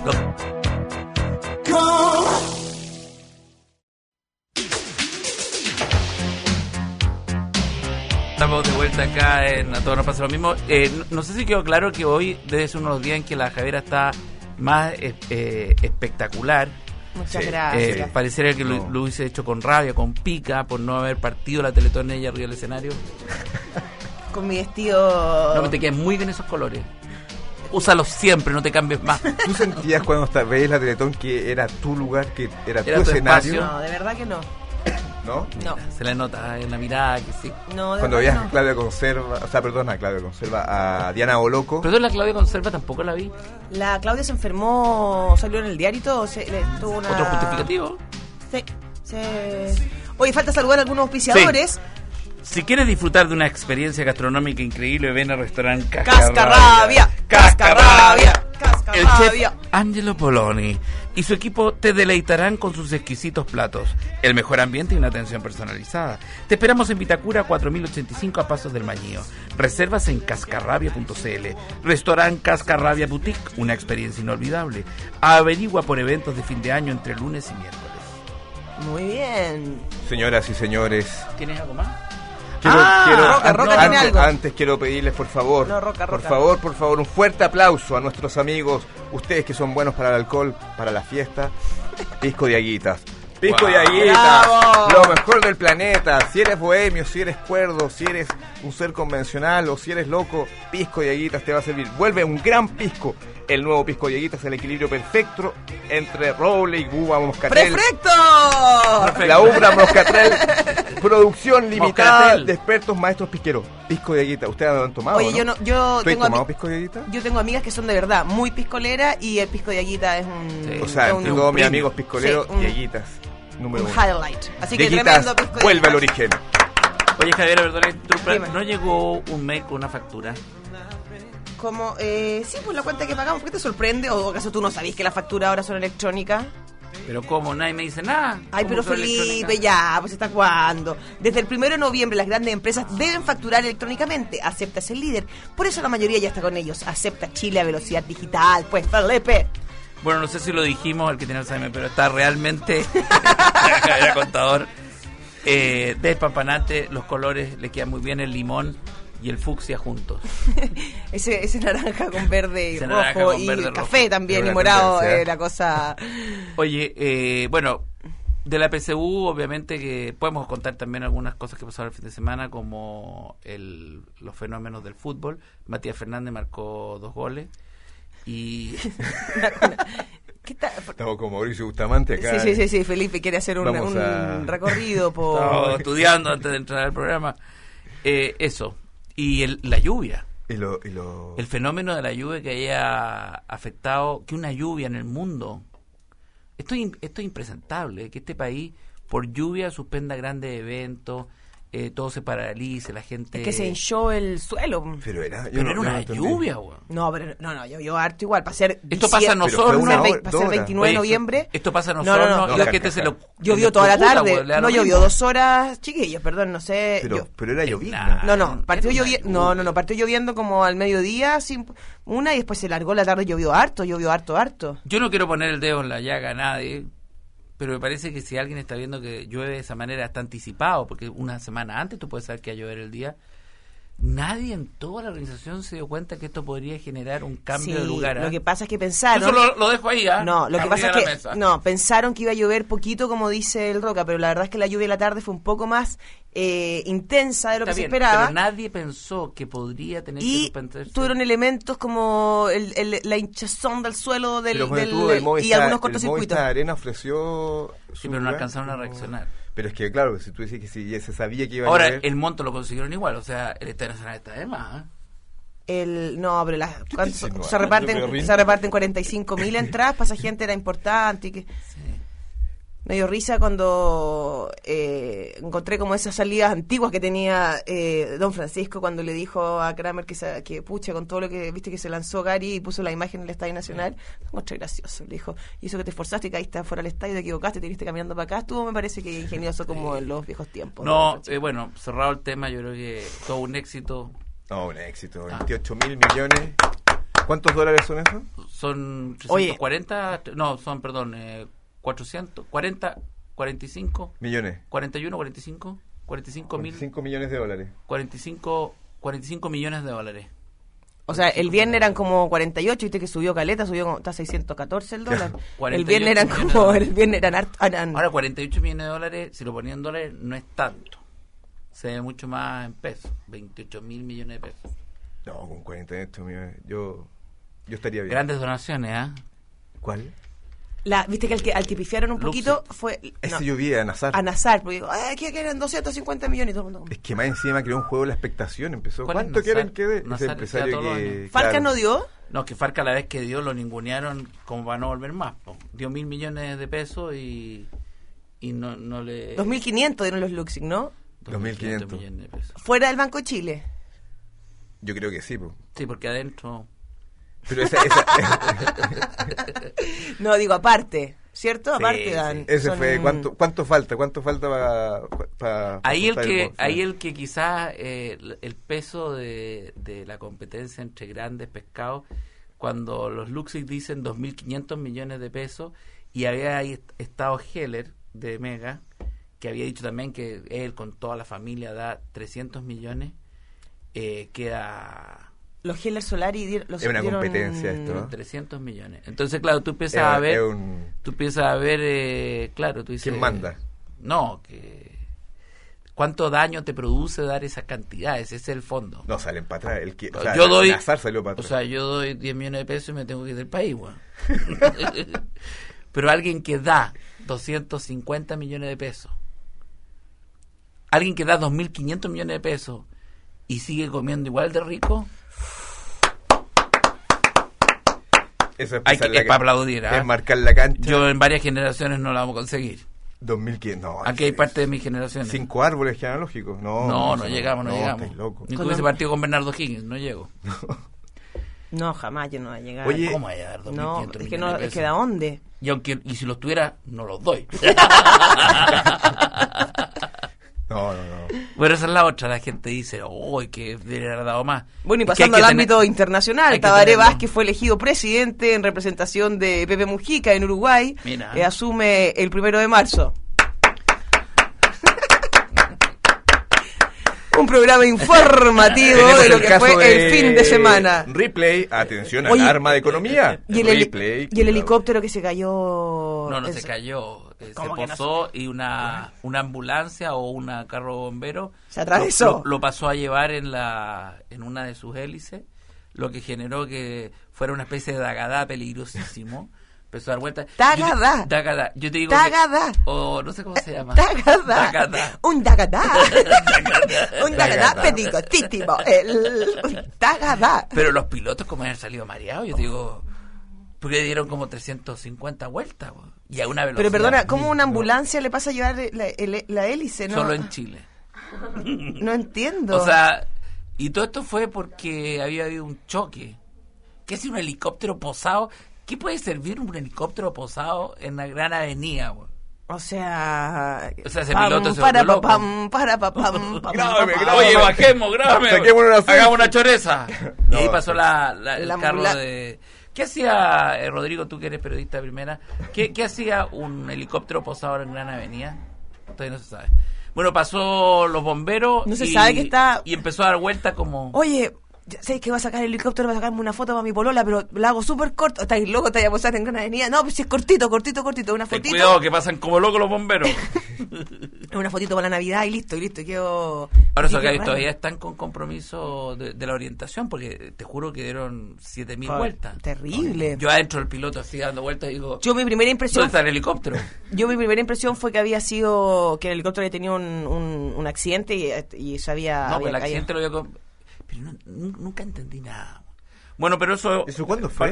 Estamos de vuelta acá en A Todos Nos Pasa Lo Mismo. No sé si quedó claro que hoy debe ser uno de los días en que la Javiera está más espectacular. Muchas gracias. Pareciera que lo hubiese hecho con rabia, con pica, por no haber partido la Teletón ella arriba del escenario. Con mi vestido... No, te quedan muy bien esos colores. Úsalos siempre, no te cambies más. ¿Tú sentías cuando veías la Teletón que era tu lugar, que era tu espacio? escenario? No, de verdad que no. ¿No? No. Se le nota en la mirada que sí. No, cuando veías a Claudia Conserva, a Diana Boloco. Pero la Claudia Conserva tampoco la vi. La Claudia se enfermó, salió en el diario y todo. Tuvo una... ¿Otro justificativo? Sí. Oye, falta saludar a algunos auspiciadores. Sí. Si quieres disfrutar de una experiencia gastronómica increíble, ven al restaurante Cascarrabia. El chef Angelo Poloni y su equipo te deleitarán con sus exquisitos platos, el mejor ambiente y una atención personalizada. Te esperamos en Vitacura 4085 a Pasos del Mañío. Reservas en cascarrabia.cl. Restaurant Cascarrabia Boutique, una experiencia inolvidable. Averigua por eventos de fin de año entre lunes y miércoles. Muy bien. Señoras y señores, ¿Tienes algo más? Antes quiero pedirles, por favor, por favor, un fuerte aplauso a nuestros amigos, ustedes que son buenos para el alcohol, para la fiesta. Pisco de Aguitas. Pisco de Aguitas, lo mejor del planeta. Si eres bohemio, si eres cuerdo, si eres un ser convencional o si eres loco, Pisco de Aguitas te va a servir. Vuelve un gran pisco. El nuevo Pisco de Aguitas es el equilibrio perfecto entre roble y uva moscatel. ¡Perfecto! La uva moscatel, producción limitada Moscatel. de expertos maestros pisqueros. Pisco de Aguitas, ¿ustedes lo han tomado? Oye, ¿no? yo ¿Tú has tengo tomado pisco de Aguitas? Yo tengo amigas que son de verdad muy piscoleras y el pisco de Aguita es un... Sí. O sea, un todos mis primo. amigos piscoleros, Sí, de Aguitas, número un 1. highlight. Así que De tremendo Aguitas, pisco de vuelve al Aguitas. origen. Oye, Javier, perdón, Dime. ¿no llegó un mail con una factura? Como, sí, pues la cuenta que pagamos. ¿Por qué te sorprende? ¿O acaso tú no sabías que las facturas ahora son electrónicas? Pero ¿cómo? Nadie me dice nada. Ay, ¿Cómo pero son Felipe, electrónicas? ya, pues ¿hasta cuándo? Desde el 1 de noviembre las grandes empresas deben facturar electrónicamente. Acepta es el líder. Por eso la mayoría ya está con ellos. Acepta Chile a velocidad digital. Pues, Felipe. Bueno, no sé si lo dijimos, el que tiene Alzheimer, pero está realmente Javier Contador despampanante. Los colores le quedan muy bien, el limón y el fucsia juntos. ese naranja con verde y Ese rojo naranja con y verde, café rojo. también Qué y buena morado, tendencia. la cosa... Oye, bueno, de la PSU obviamente que podemos contar también algunas cosas que pasaron el fin de semana, como los fenómenos del fútbol. Matías Fernández marcó 2 goles y... ¿Qué tal? Estamos con Mauricio Bustamante acá. Sí, Felipe quiere hacer un Vamos a- recorrido por... Estaba estudiando antes de entrar al programa. Eso. Y la lluvia. El fenómeno de la lluvia que haya afectado, que una lluvia en el mundo. Esto es impresentable, que este país por lluvia suspenda grandes eventos, todo se paralice, la gente... Es que se hinchó el suelo. Pero era una lluvia, güey. No, pero no, llovió harto igual. Para ser Esto pasa en Pero fue Osorno. una hora, para 2 ser horas. 29 de noviembre. Esto pasa en No, Osorno no, y la no, gente se lo... Llovió toda la puta, tarde. güey, le da No, lo llovió mismo. 2 horas, chiquillos, perdón, no sé. Pero era llovizna. Nah. No, partió Era una lloviendo. No, partió lloviendo como al mediodía, una, y después se largó la tarde, llovió harto. Yo no quiero poner el dedo en la llaga a nadie, pero me parece que si alguien está viendo que llueve de esa manera, está anticipado, porque una semana antes tú puedes saber que va a llover el día. Nadie en toda la organización se dio cuenta que esto podría generar un cambio de lugar. Lo que pasa es que pensaron... Yo solo lo dejo ahí, ¿ah? No, lo que pasa Arriba de la es que mesa. pensaron que iba a llover poquito, como dice el Roca, pero la verdad es que la lluvia de la tarde fue un poco más intensa de lo Está que bien, se esperaba. pero nadie pensó que podría tener que Y suspenderse. tuvieron elementos como la hinchazón del suelo Pero cuando tuvo el y Movistar, algunos el cortocircuitos. Movistar Arena ofreció... Sí, pero no alcanzaron a reaccionar. Pero es que, claro, si tú dices que si ya se sabía que iba a Ahora, llover... el monto lo consiguieron igual, o sea, el Estadio Nacional está de más, ¿eh? No, pero ¿cuánto? insinuando? se reparten Yo me rindo. 45.000 entradas, para esa gente era importante. Me dio risa cuando encontré como esas salidas antiguas que tenía Don Francisco cuando le dijo a Kramer que pucha, con todo lo que viste que se lanzó Gary y puso la imagen en el Estadio Nacional. Lo encontré gracioso. Le dijo, y eso que te esforzaste y caíste fuera del estadio, te equivocaste, te viniste caminando para acá. Estuvo, me parece que ingenioso como en los viejos tiempos. No, bueno, cerrado el tema, yo creo que todo un éxito. No, un éxito. 28.000 millones. ¿Cuántos dólares son esos? Son 340, no, son, perdón, 440, 45 millones. 41, 45 millones de dólares. 45 millones de dólares. O sea, el viernes eran como 48, viste que subió caleta, está 614 el dólar. El viernes eran como, Ahora 48 millones de dólares, si lo ponían en dólares, no es tanto. Se ve mucho más en pesos, 28.000 millones de pesos. No, con 48 millones, yo estaría bien. Grandes donaciones, ¿ah? ¿Cuál? Viste que al que pifiaron un poquito fue... Ese yo vi a Nazar. A Nazar, porque digo, aquí eran 250 millones y todo el mundo... Es que más encima creó un juego de la expectación, empezó... ¿Cuánto quieren que dé? Ese empresario que... ¿Farca no dio? No, que Farca la vez que dio lo ningunearon como para no volver más. Dio 1.000 millones de pesos y no le... 2.500 dieron los Luxic, ¿no? 2.500 millones de pesos. ¿Fuera del Banco de Chile? Yo creo que sí, Sí, porque adentro... Pero esa... No, digo, aparte, ¿cierto? Sí, aparte dan... sí. Ese fue... ¿Cuánto falta? ¿Cuánto falta para ahí el que quizás el peso de la competencia entre grandes pescados, cuando los Luxic dicen 2.500 millones de pesos, y había ahí estado Heller de Mega, que había dicho también que él con toda la familia da 300 millones, queda... Los Heller Solari es una competencia esto, ¿no? 300 millones. Entonces, claro, tú empiezas a ver... Tú empiezas a ver, claro, tú dices... ¿Quién manda? No, que... ¿Cuánto daño te produce dar esas cantidades? Ese es el fondo. No, salen para atrás. Yo doy... Nazar salió para atrás. O sea, yo doy 10 millones de pesos y me tengo que ir del país, güey. Pero alguien que da 250 millones de pesos, alguien que da 2.500 millones de pesos y sigue comiendo igual de rico... Eso es para aplaudir, ¿eh? Es marcar la cancha. Yo en varias generaciones no la vamos a conseguir. 2.500, no. Aquí hay parte de mi generación. 5 árboles genealógicos. No llegamos. Estás loco. Ni tuviese partido con Bernardo Higgins, no llego. No, jamás yo no voy a llegar. Oye, ¿cómo voy a dar 2.500 no, es que no, millones de es que ¿de dónde? Y si los tuviera, no los doy. No. Bueno, esa es la otra. La gente dice, que debería haber dado más. Bueno, y pasando al ámbito internacional, Tabaré Vázquez fue elegido presidente en representación de Pepe Mujica en Uruguay. Asume el 1 de marzo. Un programa informativo de lo que fue el fin de semana. Ripley, atención, alarma de economía. Y el helicóptero que se cayó... No se cayó. Se posó y una ambulancia o una carro bombero se atravesó. Lo pasó a llevar en una de sus hélices, lo que generó que fuera una especie de dagadá peligrosísimo. Empezó a dar vueltas. Dagadá. Yo te digo dagadá. O no sé cómo se llama. Dagadá. Un dagadá. Un dagadá peligrosísimo. El dagadá. Pero los pilotos como habían salido mareados, yo digo... Porque dieron como 350 vueltas, y a una velocidad. Pero perdona, ¿cómo una ambulancia le pasa a llevar la hélice? ¿No? Solo en Chile. No entiendo. O sea, y todo esto fue porque había habido un choque. ¿Qué es un helicóptero posado? ¿Qué puede servir un helicóptero posado en la gran avenida, güey? O sea, ese piloto se volvió loco. Grábame. Oye, bajemos, grábame. Hagamos una choreza. Y ahí pasó el carro de... ¿Qué hacía, Rodrigo, tú que eres periodista de primera? ¿Qué hacía un helicóptero posado en Gran Avenida? Todavía no se sabe. Bueno, pasó los bomberos no se sabe que está... y empezó a dar vuelta como... Oye, ¿sabes que voy a sacar el helicóptero para sacarme una foto para mi polola? Pero la hago súper corta. ¿Estáis locos? ¿Te voy a posar en Gran Avenida? No, pues si es cortito, una fotito. Cuidado, que pasan como locos los bomberos. Una fotito para la Navidad y listo. Quedo... Ahora, eso que todavía están con compromiso de la orientación, porque te juro que dieron 7.000 vueltas. Terrible. Yo adentro del piloto así dando vueltas y digo... Mi primera impresión... ¿Dónde está el helicóptero? Mi primera impresión fue que había sido... que el helicóptero había tenido un accidente y se había... No, pues el accidente lo había... Pero nunca entendí nada. Bueno, pero eso... ¿Eso cuándo fue?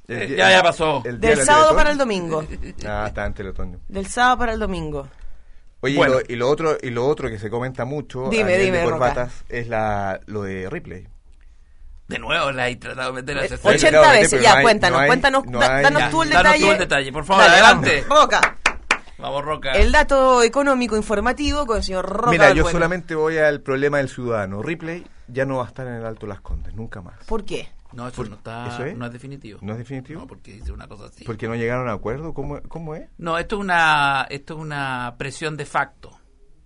Ya pasó. el día Del la sábado Teletón. para el domingo. Está en Teletón. Del sábado para el domingo. Oye, Bueno. y lo otro que se comenta mucho Dime, a nivel dime, de Roca. corbatas es lo de Ripley. De nuevo la he tratado de meter a 80 claro, veces, pero ya, no hay- cuéntanos, no hay- cuéntanos, no hay- danos Ya, tú el danos detalle. tú el detalle, por favor, Dale, adelante. vamos, Roca. Vamos, Roca. El dato económico informativo con el señor Roca. Mira, yo Balbuena. solamente voy al problema del ciudadano. Ripley ya no va a estar en el Alto Las Condes, nunca más. ¿Por qué? No, eso no está, ¿Eso es? no es definitivo. ¿No es definitivo? No, porque dice una cosa así. Porque no llegaron a acuerdo. ¿Cómo es? No, esto es una presión de facto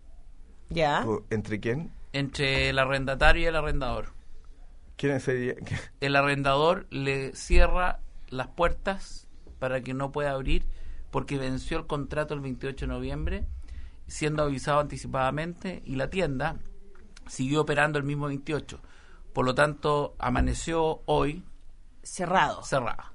Ya. ¿Entre quién? entre el arrendatario y el arrendador. ¿Quién sería? El arrendador le cierra las puertas para que no pueda abrir porque venció el contrato el 28 de noviembre, siendo avisado anticipadamente, y la tienda siguió operando el mismo 28. Por lo tanto, amaneció hoy Cerrado. cerrada,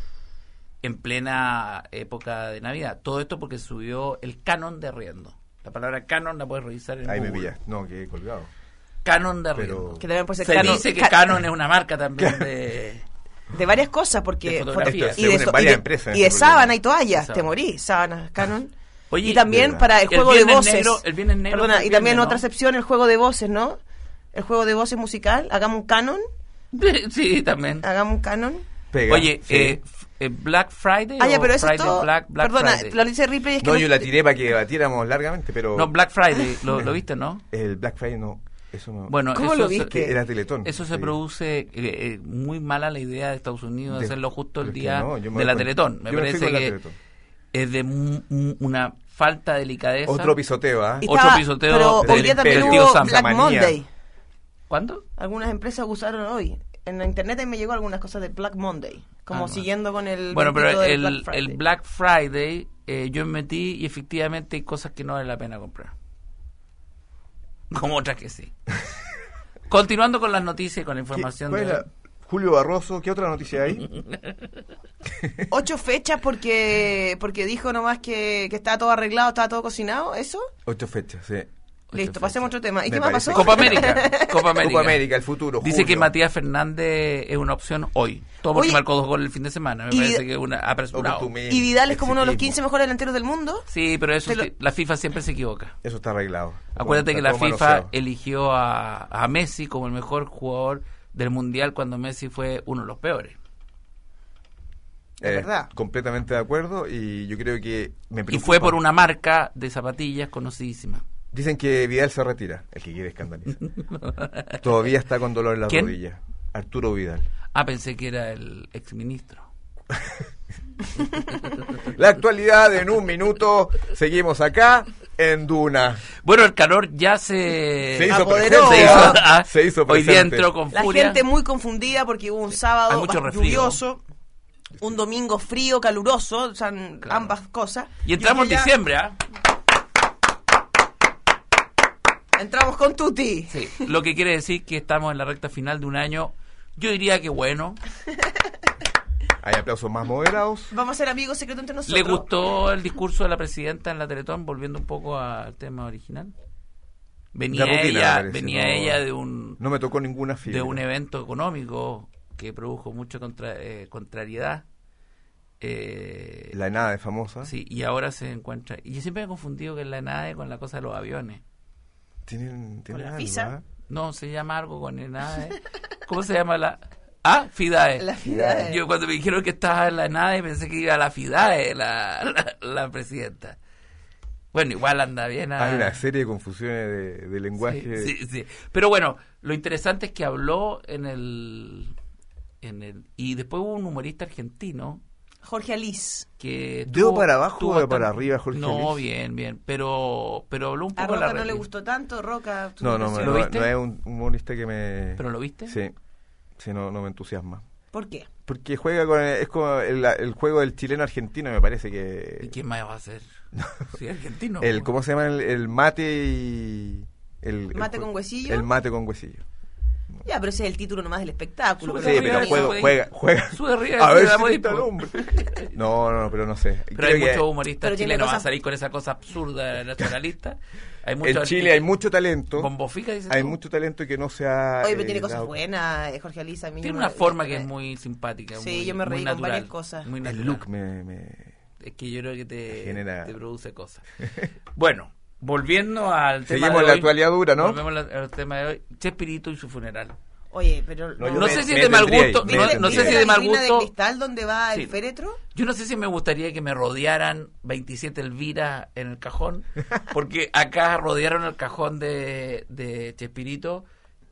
en plena época de Navidad. Todo esto porque subió el canon de arriendo. La palabra canon la puedes revisar en Ahí me Google. pillas. No, quedé colgado. Canon de Pero- arriendo. Que también puede ser Se Canon- dice que Ca- Canon es una marca también de... De varias cosas, porque... De fotografía. Esto se unen varias empresas en y de este problema. sábana y toallas, De te sábana. morí, sábanas, Canon. Oye, y también verdad. para el juego de Viernes voces. Negro- el Viernes Negro Perdona, fue el y también viernes, otra ¿no? excepción, el juego de voces, ¿no? El juego de voces musical, hagamos un Canon, Sí, también. hagamos un Canon. Pega, Oye, sí. Black Friday Ah, ya, o pero eso es Friday todo... Black Perdona, Friday. la noticia de Ripley es que... No, yo la tiré para que batiéramos largamente, pero... No, Black Friday, ¿lo viste, no? El Black Friday no, eso no... Bueno, ¿Cómo eso lo se- viste? Que era Teletón. Eso se Sí. produce muy mala la idea de Estados Unidos de De- hacerlo justo el pero es que día no, yo me de doy la cuenta. Teletón. Me Yo me fui parece con la que Teletón. es de una falta de delicadeza. Otro pisoteo, ¿ah? Y otro estaba- pisoteo pero del hoy día también imperio. hubo Sam. Black Manía. Monday. ¿Cuándo? Algunas empresas usaron hoy. En la internet me llegó algunas cosas de Black Monday. Como Ah, no. siguiendo con el... Bueno, pero veredicto del el Friday. Black Friday yo me metí y efectivamente hay cosas que no vale la pena comprar. Como otras que sí. Continuando con las noticias y con la información ¿Cuál de... era? Julio Barroso, ¿qué otra noticia hay? 8 fechas porque dijo nomás que estaba todo arreglado, estaba todo cocinado, ¿eso? 8 fechas, sí. Listo, pasemos a otro tema. ¿Y Me qué más parece. pasó? Copa América. Copa América. Copa América, el futuro. Dice que Julio. Matías Fernández es una opción hoy. Todo porque Oye, marcó 2 goles el fin de semana. Me y- parece que es una apresurado. Oportunismo, Y Vidal es como uno de los exitismo. 15 mejores delanteros del mundo. Sí, pero eso Te lo- sí, la FIFA siempre se equivoca. Eso está arreglado. Acuérdate Está que la todo FIFA manoseado. eligió a Messi como el mejor jugador del Mundial cuando Messi fue uno de los peores. Es verdad. Completamente de acuerdo y yo creo que me Y preocupa. fue por una marca de zapatillas conocidísima. Dicen que Vidal se retira, el que quiere escandalizar. Todavía está con dolor en la ¿Quién? rodilla. Arturo Vidal. Ah, pensé que era el exministro. La actualidad en un minuto. Seguimos acá en Duna. Bueno, el calor ya se... Se hizo Apoderó. presente. Se hizo, ¿ah? Se hizo hoy día presente. entró con La furia. gente muy confundida porque hubo un Hay sábado mucho bastante resfrío. lluvioso, un domingo frío, caluroso, o sea, Claro. ambas cosas. Y entramos hoy en día diciembre, ¿ah? Entramos con Tuti. Sí, lo que quiere decir que estamos en la recta final de un año, yo diría que bueno. Hay aplausos más moderados. Vamos a ser amigos secretos entre nosotros. ¿Le gustó el discurso de la presidenta en la Teletón, volviendo un poco al tema original? Venía La rutina, me ella, parece, venía no- ella de un No me tocó ninguna fibra. de un evento económico que produjo mucha contrariedad. La ENADE famosa. Sí, y ahora se encuentra. Y yo siempre me he confundido que la ENADE con la cosa de los aviones. ¿Tienen la algo, FISA? ah? No, se llama algo con ENADE. ¿Cómo se llama la...? Ah, FIDAE. La FIDAE. Yo cuando me dijeron que estaba en la ENADE pensé que iba a la FIDAE, la presidenta. Bueno, igual anda bien. Hay una serie de confusiones de lenguaje. Sí, sí, sí. Pero bueno, lo interesante es que habló en el... Y después hubo un humorista argentino Jorge Alís. que... ¿Dedo tuvo- para abajo tuvo o de para bastante- arriba, Jorge No, Alís? bien. Pero habló un A poco de la Roca no le realidad. gustó tanto, Roca. ¿tú No, qué no, impresión? ¿Lo no, viste? no es un humorista que me... ¿Pero lo viste? Sí, sí, no me entusiasma. ¿Por qué? Porque juega con... Es como el juego del chileno-argentino, me parece ¿Y que... quién más va a ser? Sí, argentino. ¿Cómo se llama? El mate y... ¿Mate con huesillo? El mate con huesillo. Ya, pero ese es el título nomás del espectáculo. Sube Sí, arriba, pero juega. Sube arriba, A ver sube si ahí, está el po. hombre. No, pero no sé. Pero Creo hay que muchos humoristas pero tiene chilenos, van a cosas- salir con esa cosa absurda nacionalista. Hay en muchos Chile hay mucho talento. Bombofica, dices Hay tú. mucho talento que no se ha... Oye, pero tiene cosas dado. buenas, Jorge Aliza. a mí Tiene no me- una forma que es muy simpática. Sí, muy, yo me muy reí con natural, varias cosas. muy El natural. look me... Es que yo creo que te genera- produce cosas. Bueno, volviendo al tema Seguimos de la hoy, actualidad dura, ¿no? Volvemos al tema de hoy. Chespirito y su funeral. Oye, pero... No, yo No me- sé si me es de mal tendría gusto, ahí, no, me no sé tendría si ahí. de mal vitrina gusto. de cristal donde va Sí. el féretro? Yo no sé si me gustaría que me rodearan 27 Elvira en el cajón, porque acá rodearon el cajón de Chespirito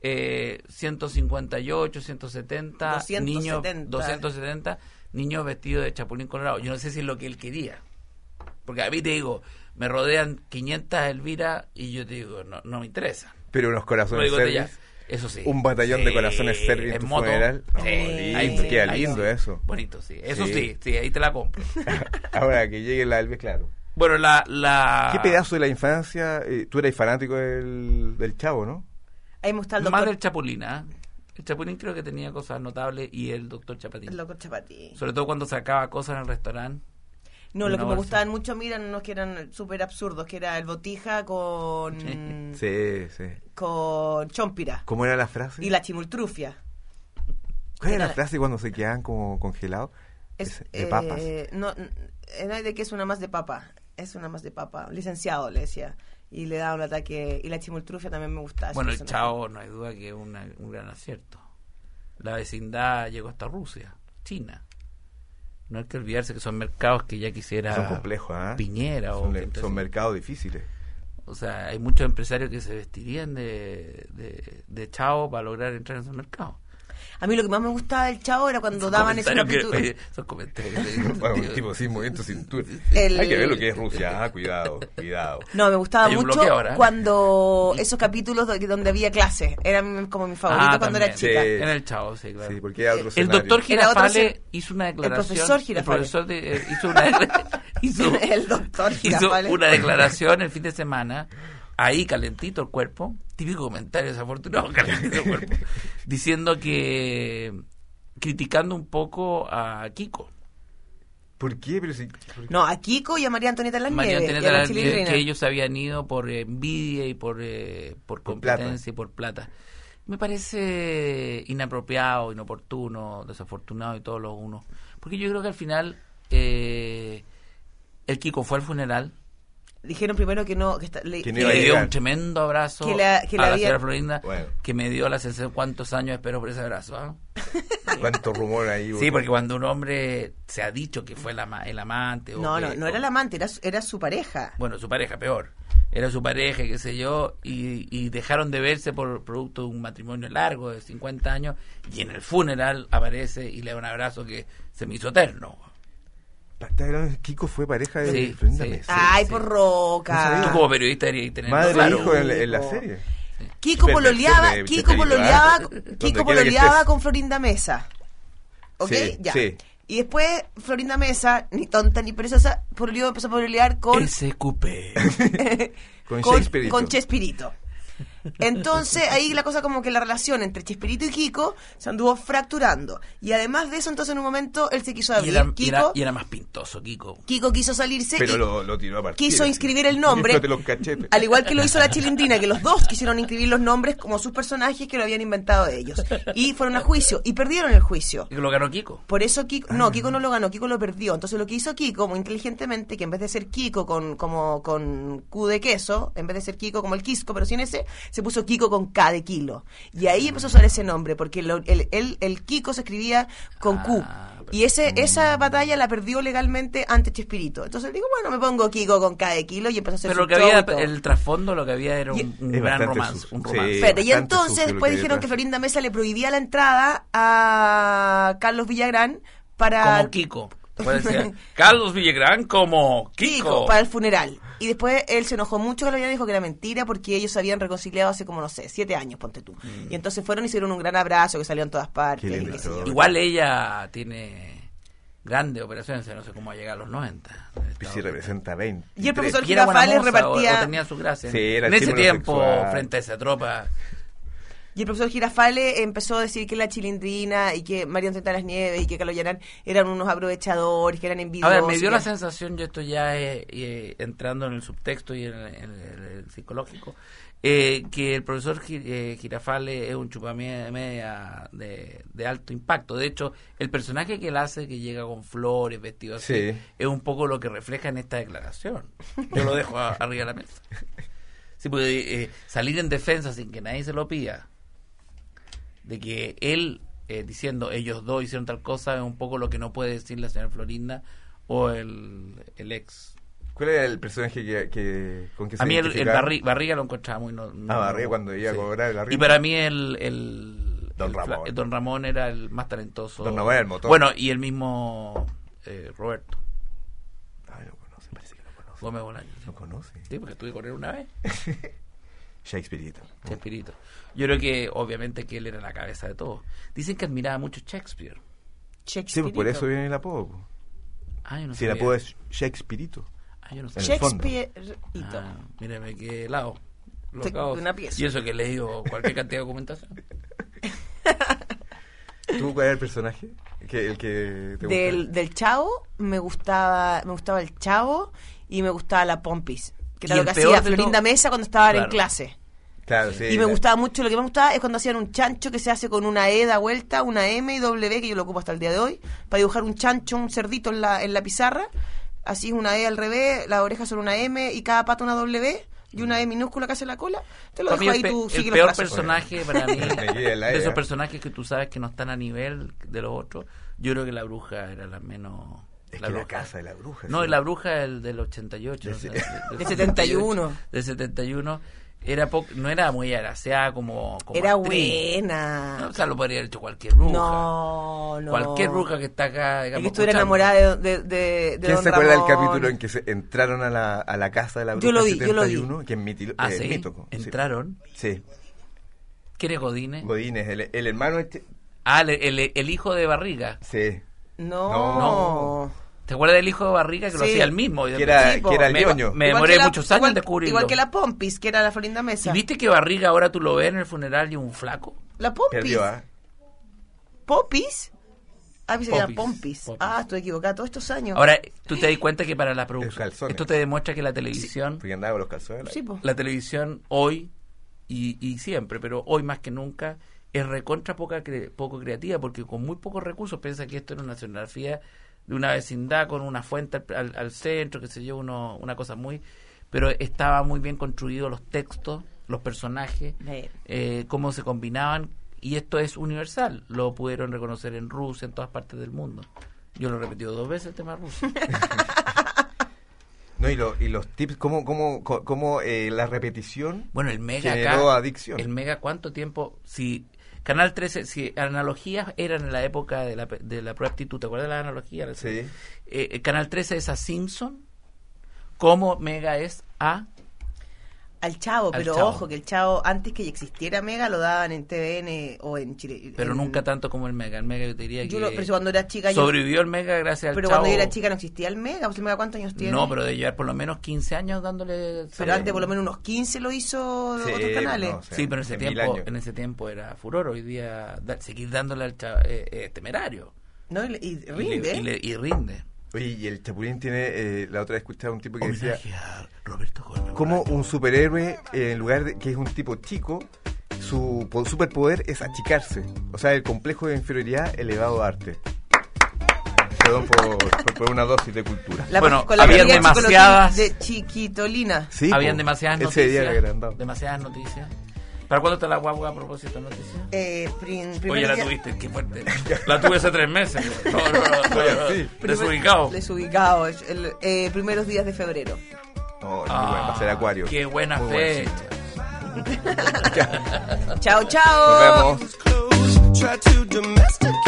158, 170 niños, 270 niños vestidos de Chapulín Colorado. Yo no sé si es lo que él quería, porque a mí te digo, me rodean 500 Elvira y yo te digo, no me interesa. Pero unos Lo corazones digo de ya. serbios. Eso sí. Un batallón Sí, de corazones serbios en tu moto. funeral. Sí, Oh, lindo, ahí sí, queda ahí lindo sí. eso. Bonito, sí. Eso Sí. sí, ahí te la compro. Ahora que llegue la Elvis, claro. Bueno, la ¿Qué pedazo de la infancia? Tú eras fanático del Chavo, ¿no? A mí me gusta el Más doctor, del Chapulín, ¿ah? El Chapulín creo que tenía cosas notables y el doctor Chapatín. el doctor Chapatín. Sobre todo cuando sacaba cosas en el restaurante. No, Una lo que me bolsa. gustaban mucho a mí eran unos que eran súper absurdos, que era el Botija con Sí. con Chompira ¿Cómo era la frase? y la Chimultrufia. ¿Cuál era era- la frase cuando se quedaban como congelados? De papas. No, era de que es una más de papa. Es una más de papa. Licenciado, le decía. Y le daba un ataque. Y la Chimultrufia también me gustaba. Bueno, el ese personaje. Chavo no hay duda que es un gran acierto. La vecindad llegó hasta Rusia, China. No hay que olvidarse que son mercados que ya quisiera Son complejos, ¿ah? Piñera o Son, gente son así. mercados difíciles. O sea, hay muchos empresarios que se vestirían de Chavo para lograr entrar en esos mercados. A mí lo que más me gustaba del Chavo era cuando daban ese Comentarios capítulo. son comentarios que- Bueno, un tipo sin movimiento cintura. El- Hay que ver lo que es Rusia. Cuidado. No, me gustaba Hay un mucho bloqueo ahora. cuando esos capítulos donde había clases. Eran como mi favorito cuando era también. chica. Sí. En el Chavo, sí, claro. Sí, porque era otro El escenario. doctor Era otro Girafale escen- hizo una declaración. profesor Girafale. El profesor hizo una hizo, El doctor hizo Girafale. una declaración el fin de semana, ahí calentito el cuerpo, típico comentario desafortunado, calentito el cuerpo, diciendo que criticando un poco a Kiko. ¿Por qué? Pero si, ¿por qué? No, a Kiko y a María Antonieta Las María Nieves. Antonieta y a la Las Nieves, Chilindrina. que ellos habían ido por envidia y por competencia y por plata. Me parece inapropiado, inoportuno, desafortunado y todos los unos. Porque yo creo que al final el Kiko fue al funeral, Dijeron primero que no. Que Que no que iba a le dio llegar. un tremendo abrazo Que la- que a la la había- señora Florinda, Bueno. que me dio la sensación cuántos años espero por ese abrazo. ¿Ah? ¿Cuánto rumor ahí? Sí, porque cuando un hombre se ha dicho que fue el amante... No, o que- no era la amante, era su pareja. Bueno, su pareja, peor. Era su pareja, qué sé yo, y dejaron de verse por producto de un matrimonio largo de 50 años, y en el funeral aparece y le da un abrazo que se me hizo eterno. ¿Estás hablando de Kiko fue pareja de Sí, Florinda sí. Mesa? Ay, sí. por No Roca. sabía. Tú como periodista deberías tener Madre e claro. hijo en la serie. Kiko pololeaba, Versión de Kiko Chespirito, pololeaba, ¿ah? Kiko Donde quiera que pololeaba estés. con Florinda Mesa. ¿Ok? Sí, Ya. sí. Y después Florinda Mesa, ni tonta ni perezosa, empezó a pololear con SQP. Con Chespirito. con Chespirito. Entonces ahí la cosa como que la relación entre Chespirito y Kiko se anduvo fracturando. Y además de eso, entonces en un momento él se quiso Y abrir. era, Kiko, y era más pintoso, Kiko. Kiko quiso salirse Pero y lo tiró a partir. quiso así. inscribir el nombre. Inflate los cachetes. Al igual que lo hizo la Chilindrina, que los dos quisieron inscribir los nombres como sus personajes que lo habían inventado ellos. Y fueron a juicio y perdieron el juicio. Y lo ganó Kiko. Por eso Kiko, no, Kiko no lo ganó, Kiko lo perdió. Entonces lo que hizo Kiko, muy inteligentemente, que en vez de ser Kiko con Q de queso, en vez de ser Kiko como el Quisco, pero sin ese, se puso Kiko con K de kilo. Y ahí empezó a usar ese nombre, porque el Kiko se escribía con Q. Y esa batalla la perdió legalmente ante Chespirito. Entonces él dijo, bueno, me pongo Kiko con K de kilo y empezó a hacer Pero lo su que show había, y todo. el trasfondo, lo que había era Y- un Es gran bastante romance. sucio. Un Sí. romance. Espérate, y bastante entonces sucio lo después que hay dijeron que detrás. Florinda Mesa le prohibía la entrada a Carlos Villagrán para... Como Kiko. Puede ser Carlos Villagrán como Kiko. para el funeral. Y después él se enojó mucho que lo dijo que era mentira porque ellos se habían reconciliado hace como, no sé, 7 años, ponte tú. Y entonces fueron y hicieron un gran abrazo que salió en todas partes. Qué y lindo qué sé yo. todo. Igual ella tiene grandes operaciones, no sé cómo va a llegar a los 90. Y si representa 20. Y el profesor Y era buena Girafales moza, repartía... o tenía su gracia. Sí, era en ese estímulo tiempo, sexual. frente a esa tropa. Y el profesor Girafale empezó a decir que la Chilindrina y que María Antonieta Las Nieves y que Carlos Llanán eran unos aprovechadores, que eran envidiosos. A ver, me dio la sensación, yo estoy ya entrando en el subtexto y en el psicológico, que el profesor Girafale es un chupamedia de alto impacto. De hecho, el personaje que él hace, que llega con flores, vestido así, Sí. es un poco lo que refleja en esta declaración. Yo lo dejo arriba de la mesa. Sí, porque salir en defensa sin que nadie se lo pida, de que él, diciendo ellos dos hicieron tal cosa, es un poco lo que no puede decir la señora Florinda o el ex. ¿Cuál era el personaje con que se A mí el identificaba? Barriga lo encontraba muy... Barriga cuando iba a cobrar el arriendo. Y para mí el Don Ramón era el más talentoso. Don Ramón era el motor. Bueno, y el mismo Roberto Ay, lo conoce, parece que lo conoce. Gómez Bolaño. ¿Lo conoce? Sí, porque tuve que correr una vez. Shakespeareito. Shakespeareito. Yo creo que obviamente que él era la cabeza de todo. Dicen que admiraba mucho Shakespeare. Sí, pues por eso viene el apodo. Po. Ah, yo no Si el sabía. apodo es Shakespeareito. Ah, yo no En sabía. el fondo. Shakespeareito. Ah, mírame qué helado. Lo Te- acabo- una pieza. Y eso que he leído cualquier cantidad de documentación. ¿Tú cuál era el personaje? El que te gusta. Del Chavo me gustaba el Chavo y me gustaba la Pompis, que era Y lo el que peor hacía de Florinda todo- Mesa cuando estaban Claro. en clase. Claro, sí. Y me gustaba mucho, lo que me gustaba es cuando hacían un chancho que se hace con una E da vuelta, una M y W, que yo lo ocupo hasta el día de hoy, para dibujar un chancho, un cerdito en la pizarra. Así es una E al revés, las orejas son una M y cada pata una W y una E minúscula que hace la cola. Te lo Para mí dejo ahí, el, tú el sigue los peor pasos. personaje para mí, Me quedé en la de esos idea. personajes que tú sabes que no están a nivel de los otros, yo creo que la bruja era la menos... Es la que la bruja. casa de la bruja. No, sí. la bruja el del 88. De no sé, Del 71. Del 71. No era muy agraciada como Era actriz. buena. No, o sea, lo podría haber hecho cualquier bruja. No. Cualquier bruja que está acá, Es digamos, que estuviera escuchando. enamorada de ¿Quién Don se acuerda del Ramón? capítulo en que entraron a la casa de la bruja Yo lo vi, 71? Que es Ah, ¿sí? mítico. Entraron. Sí. ¿Quién es Godine? Godínez, el hermano este. Ah, el hijo de Barriga. Sí. No. ¿Te acuerdas del hijo de Barriga que lo Sí. hacía él mismo? Que era, Sí, po. que era el Me- ñoño. me- Igual demoré que la- muchos años igual- en descubrirlo. Igual que la Pompis, que era la Florinda Mesa. ¿Y viste que Barriga ahora tú lo ves en el funeral y un flaco? La Pompis. Perdió, ¿ah? ¿Popis? Ah, pensé que era Pompis. Pompis. Pompis. Ah, estoy equivocada todos estos años. Ahora, tú te das cuenta que para la Los producción... calzones. Esto te demuestra que la televisión... Porque andaba con los calzones. Sí, po. La televisión hoy y siempre, pero hoy más que nunca, es recontra poco creativa, porque con muy pocos recursos piensa que esto era una escenografía de una vecindad con una fuente al centro, que se yo, una cosa muy... Pero estaba muy bien construido los textos, los personajes, cómo se combinaban, y esto es universal. Lo pudieron reconocer en Rusia, en todas partes del mundo. Yo lo he repetido 2 veces el tema ruso. No, y los tips, cómo la repetición Bueno, el Mega generó acá, adicción. el Mega, ¿cuánto tiempo? Si Canal 13, si analogías eran en la época de la prueba de aptitud, ¿te acuerdas de la analogía? Sí. Canal 13 es a Simpson, como Mega es a... Al Chavo, Al pero Chavo. ojo, que el Chavo, antes que existiera Mega, lo daban en TVN o en Chile. Pero en- nunca tanto como el Mega. El Mega yo te diría Yo que pero cuando era chica... yo- sobrevivió el Mega gracias al pero Chavo. cuando yo era chica no existía el Mega. ¿El Mega cuántos años tiene? No, pero de llevar por lo menos 15 años dándole... Pero antes por lo menos unos 15 lo hizo Sí, otros canales. no, o sea, Sí, pero hace 1000 años. en ese tiempo era furor. Hoy día seguir dándole al Chavo temerario. ¿No? Y rinde. Y rinde. Oye, y el Chapulín tiene, la otra vez escuchaba un tipo que decía, Homenaje a Roberto Gómez. como un superhéroe, en lugar de que es un tipo chico, su superpoder es achicarse. O sea, el complejo de inferioridad elevado a arte. Perdón por una dosis de cultura. Bueno, con la habían teoría demasiadas- de Chiquitolina. Sí, Habían po, demasiadas él se veía noticias. agrandado. Demasiadas noticias. ¿Para cuándo está la guagua a propósito de noticias? Oye, la tuviste, qué fuerte. La tuve hace 3 meses. No, Sí. desubicado. Desubicado. Primeros días de febrero. No, es muy bueno, va a ser Acuario. Qué buena Muy bueno, fecha. Chao, chao. Nos vemos. Try to domesticate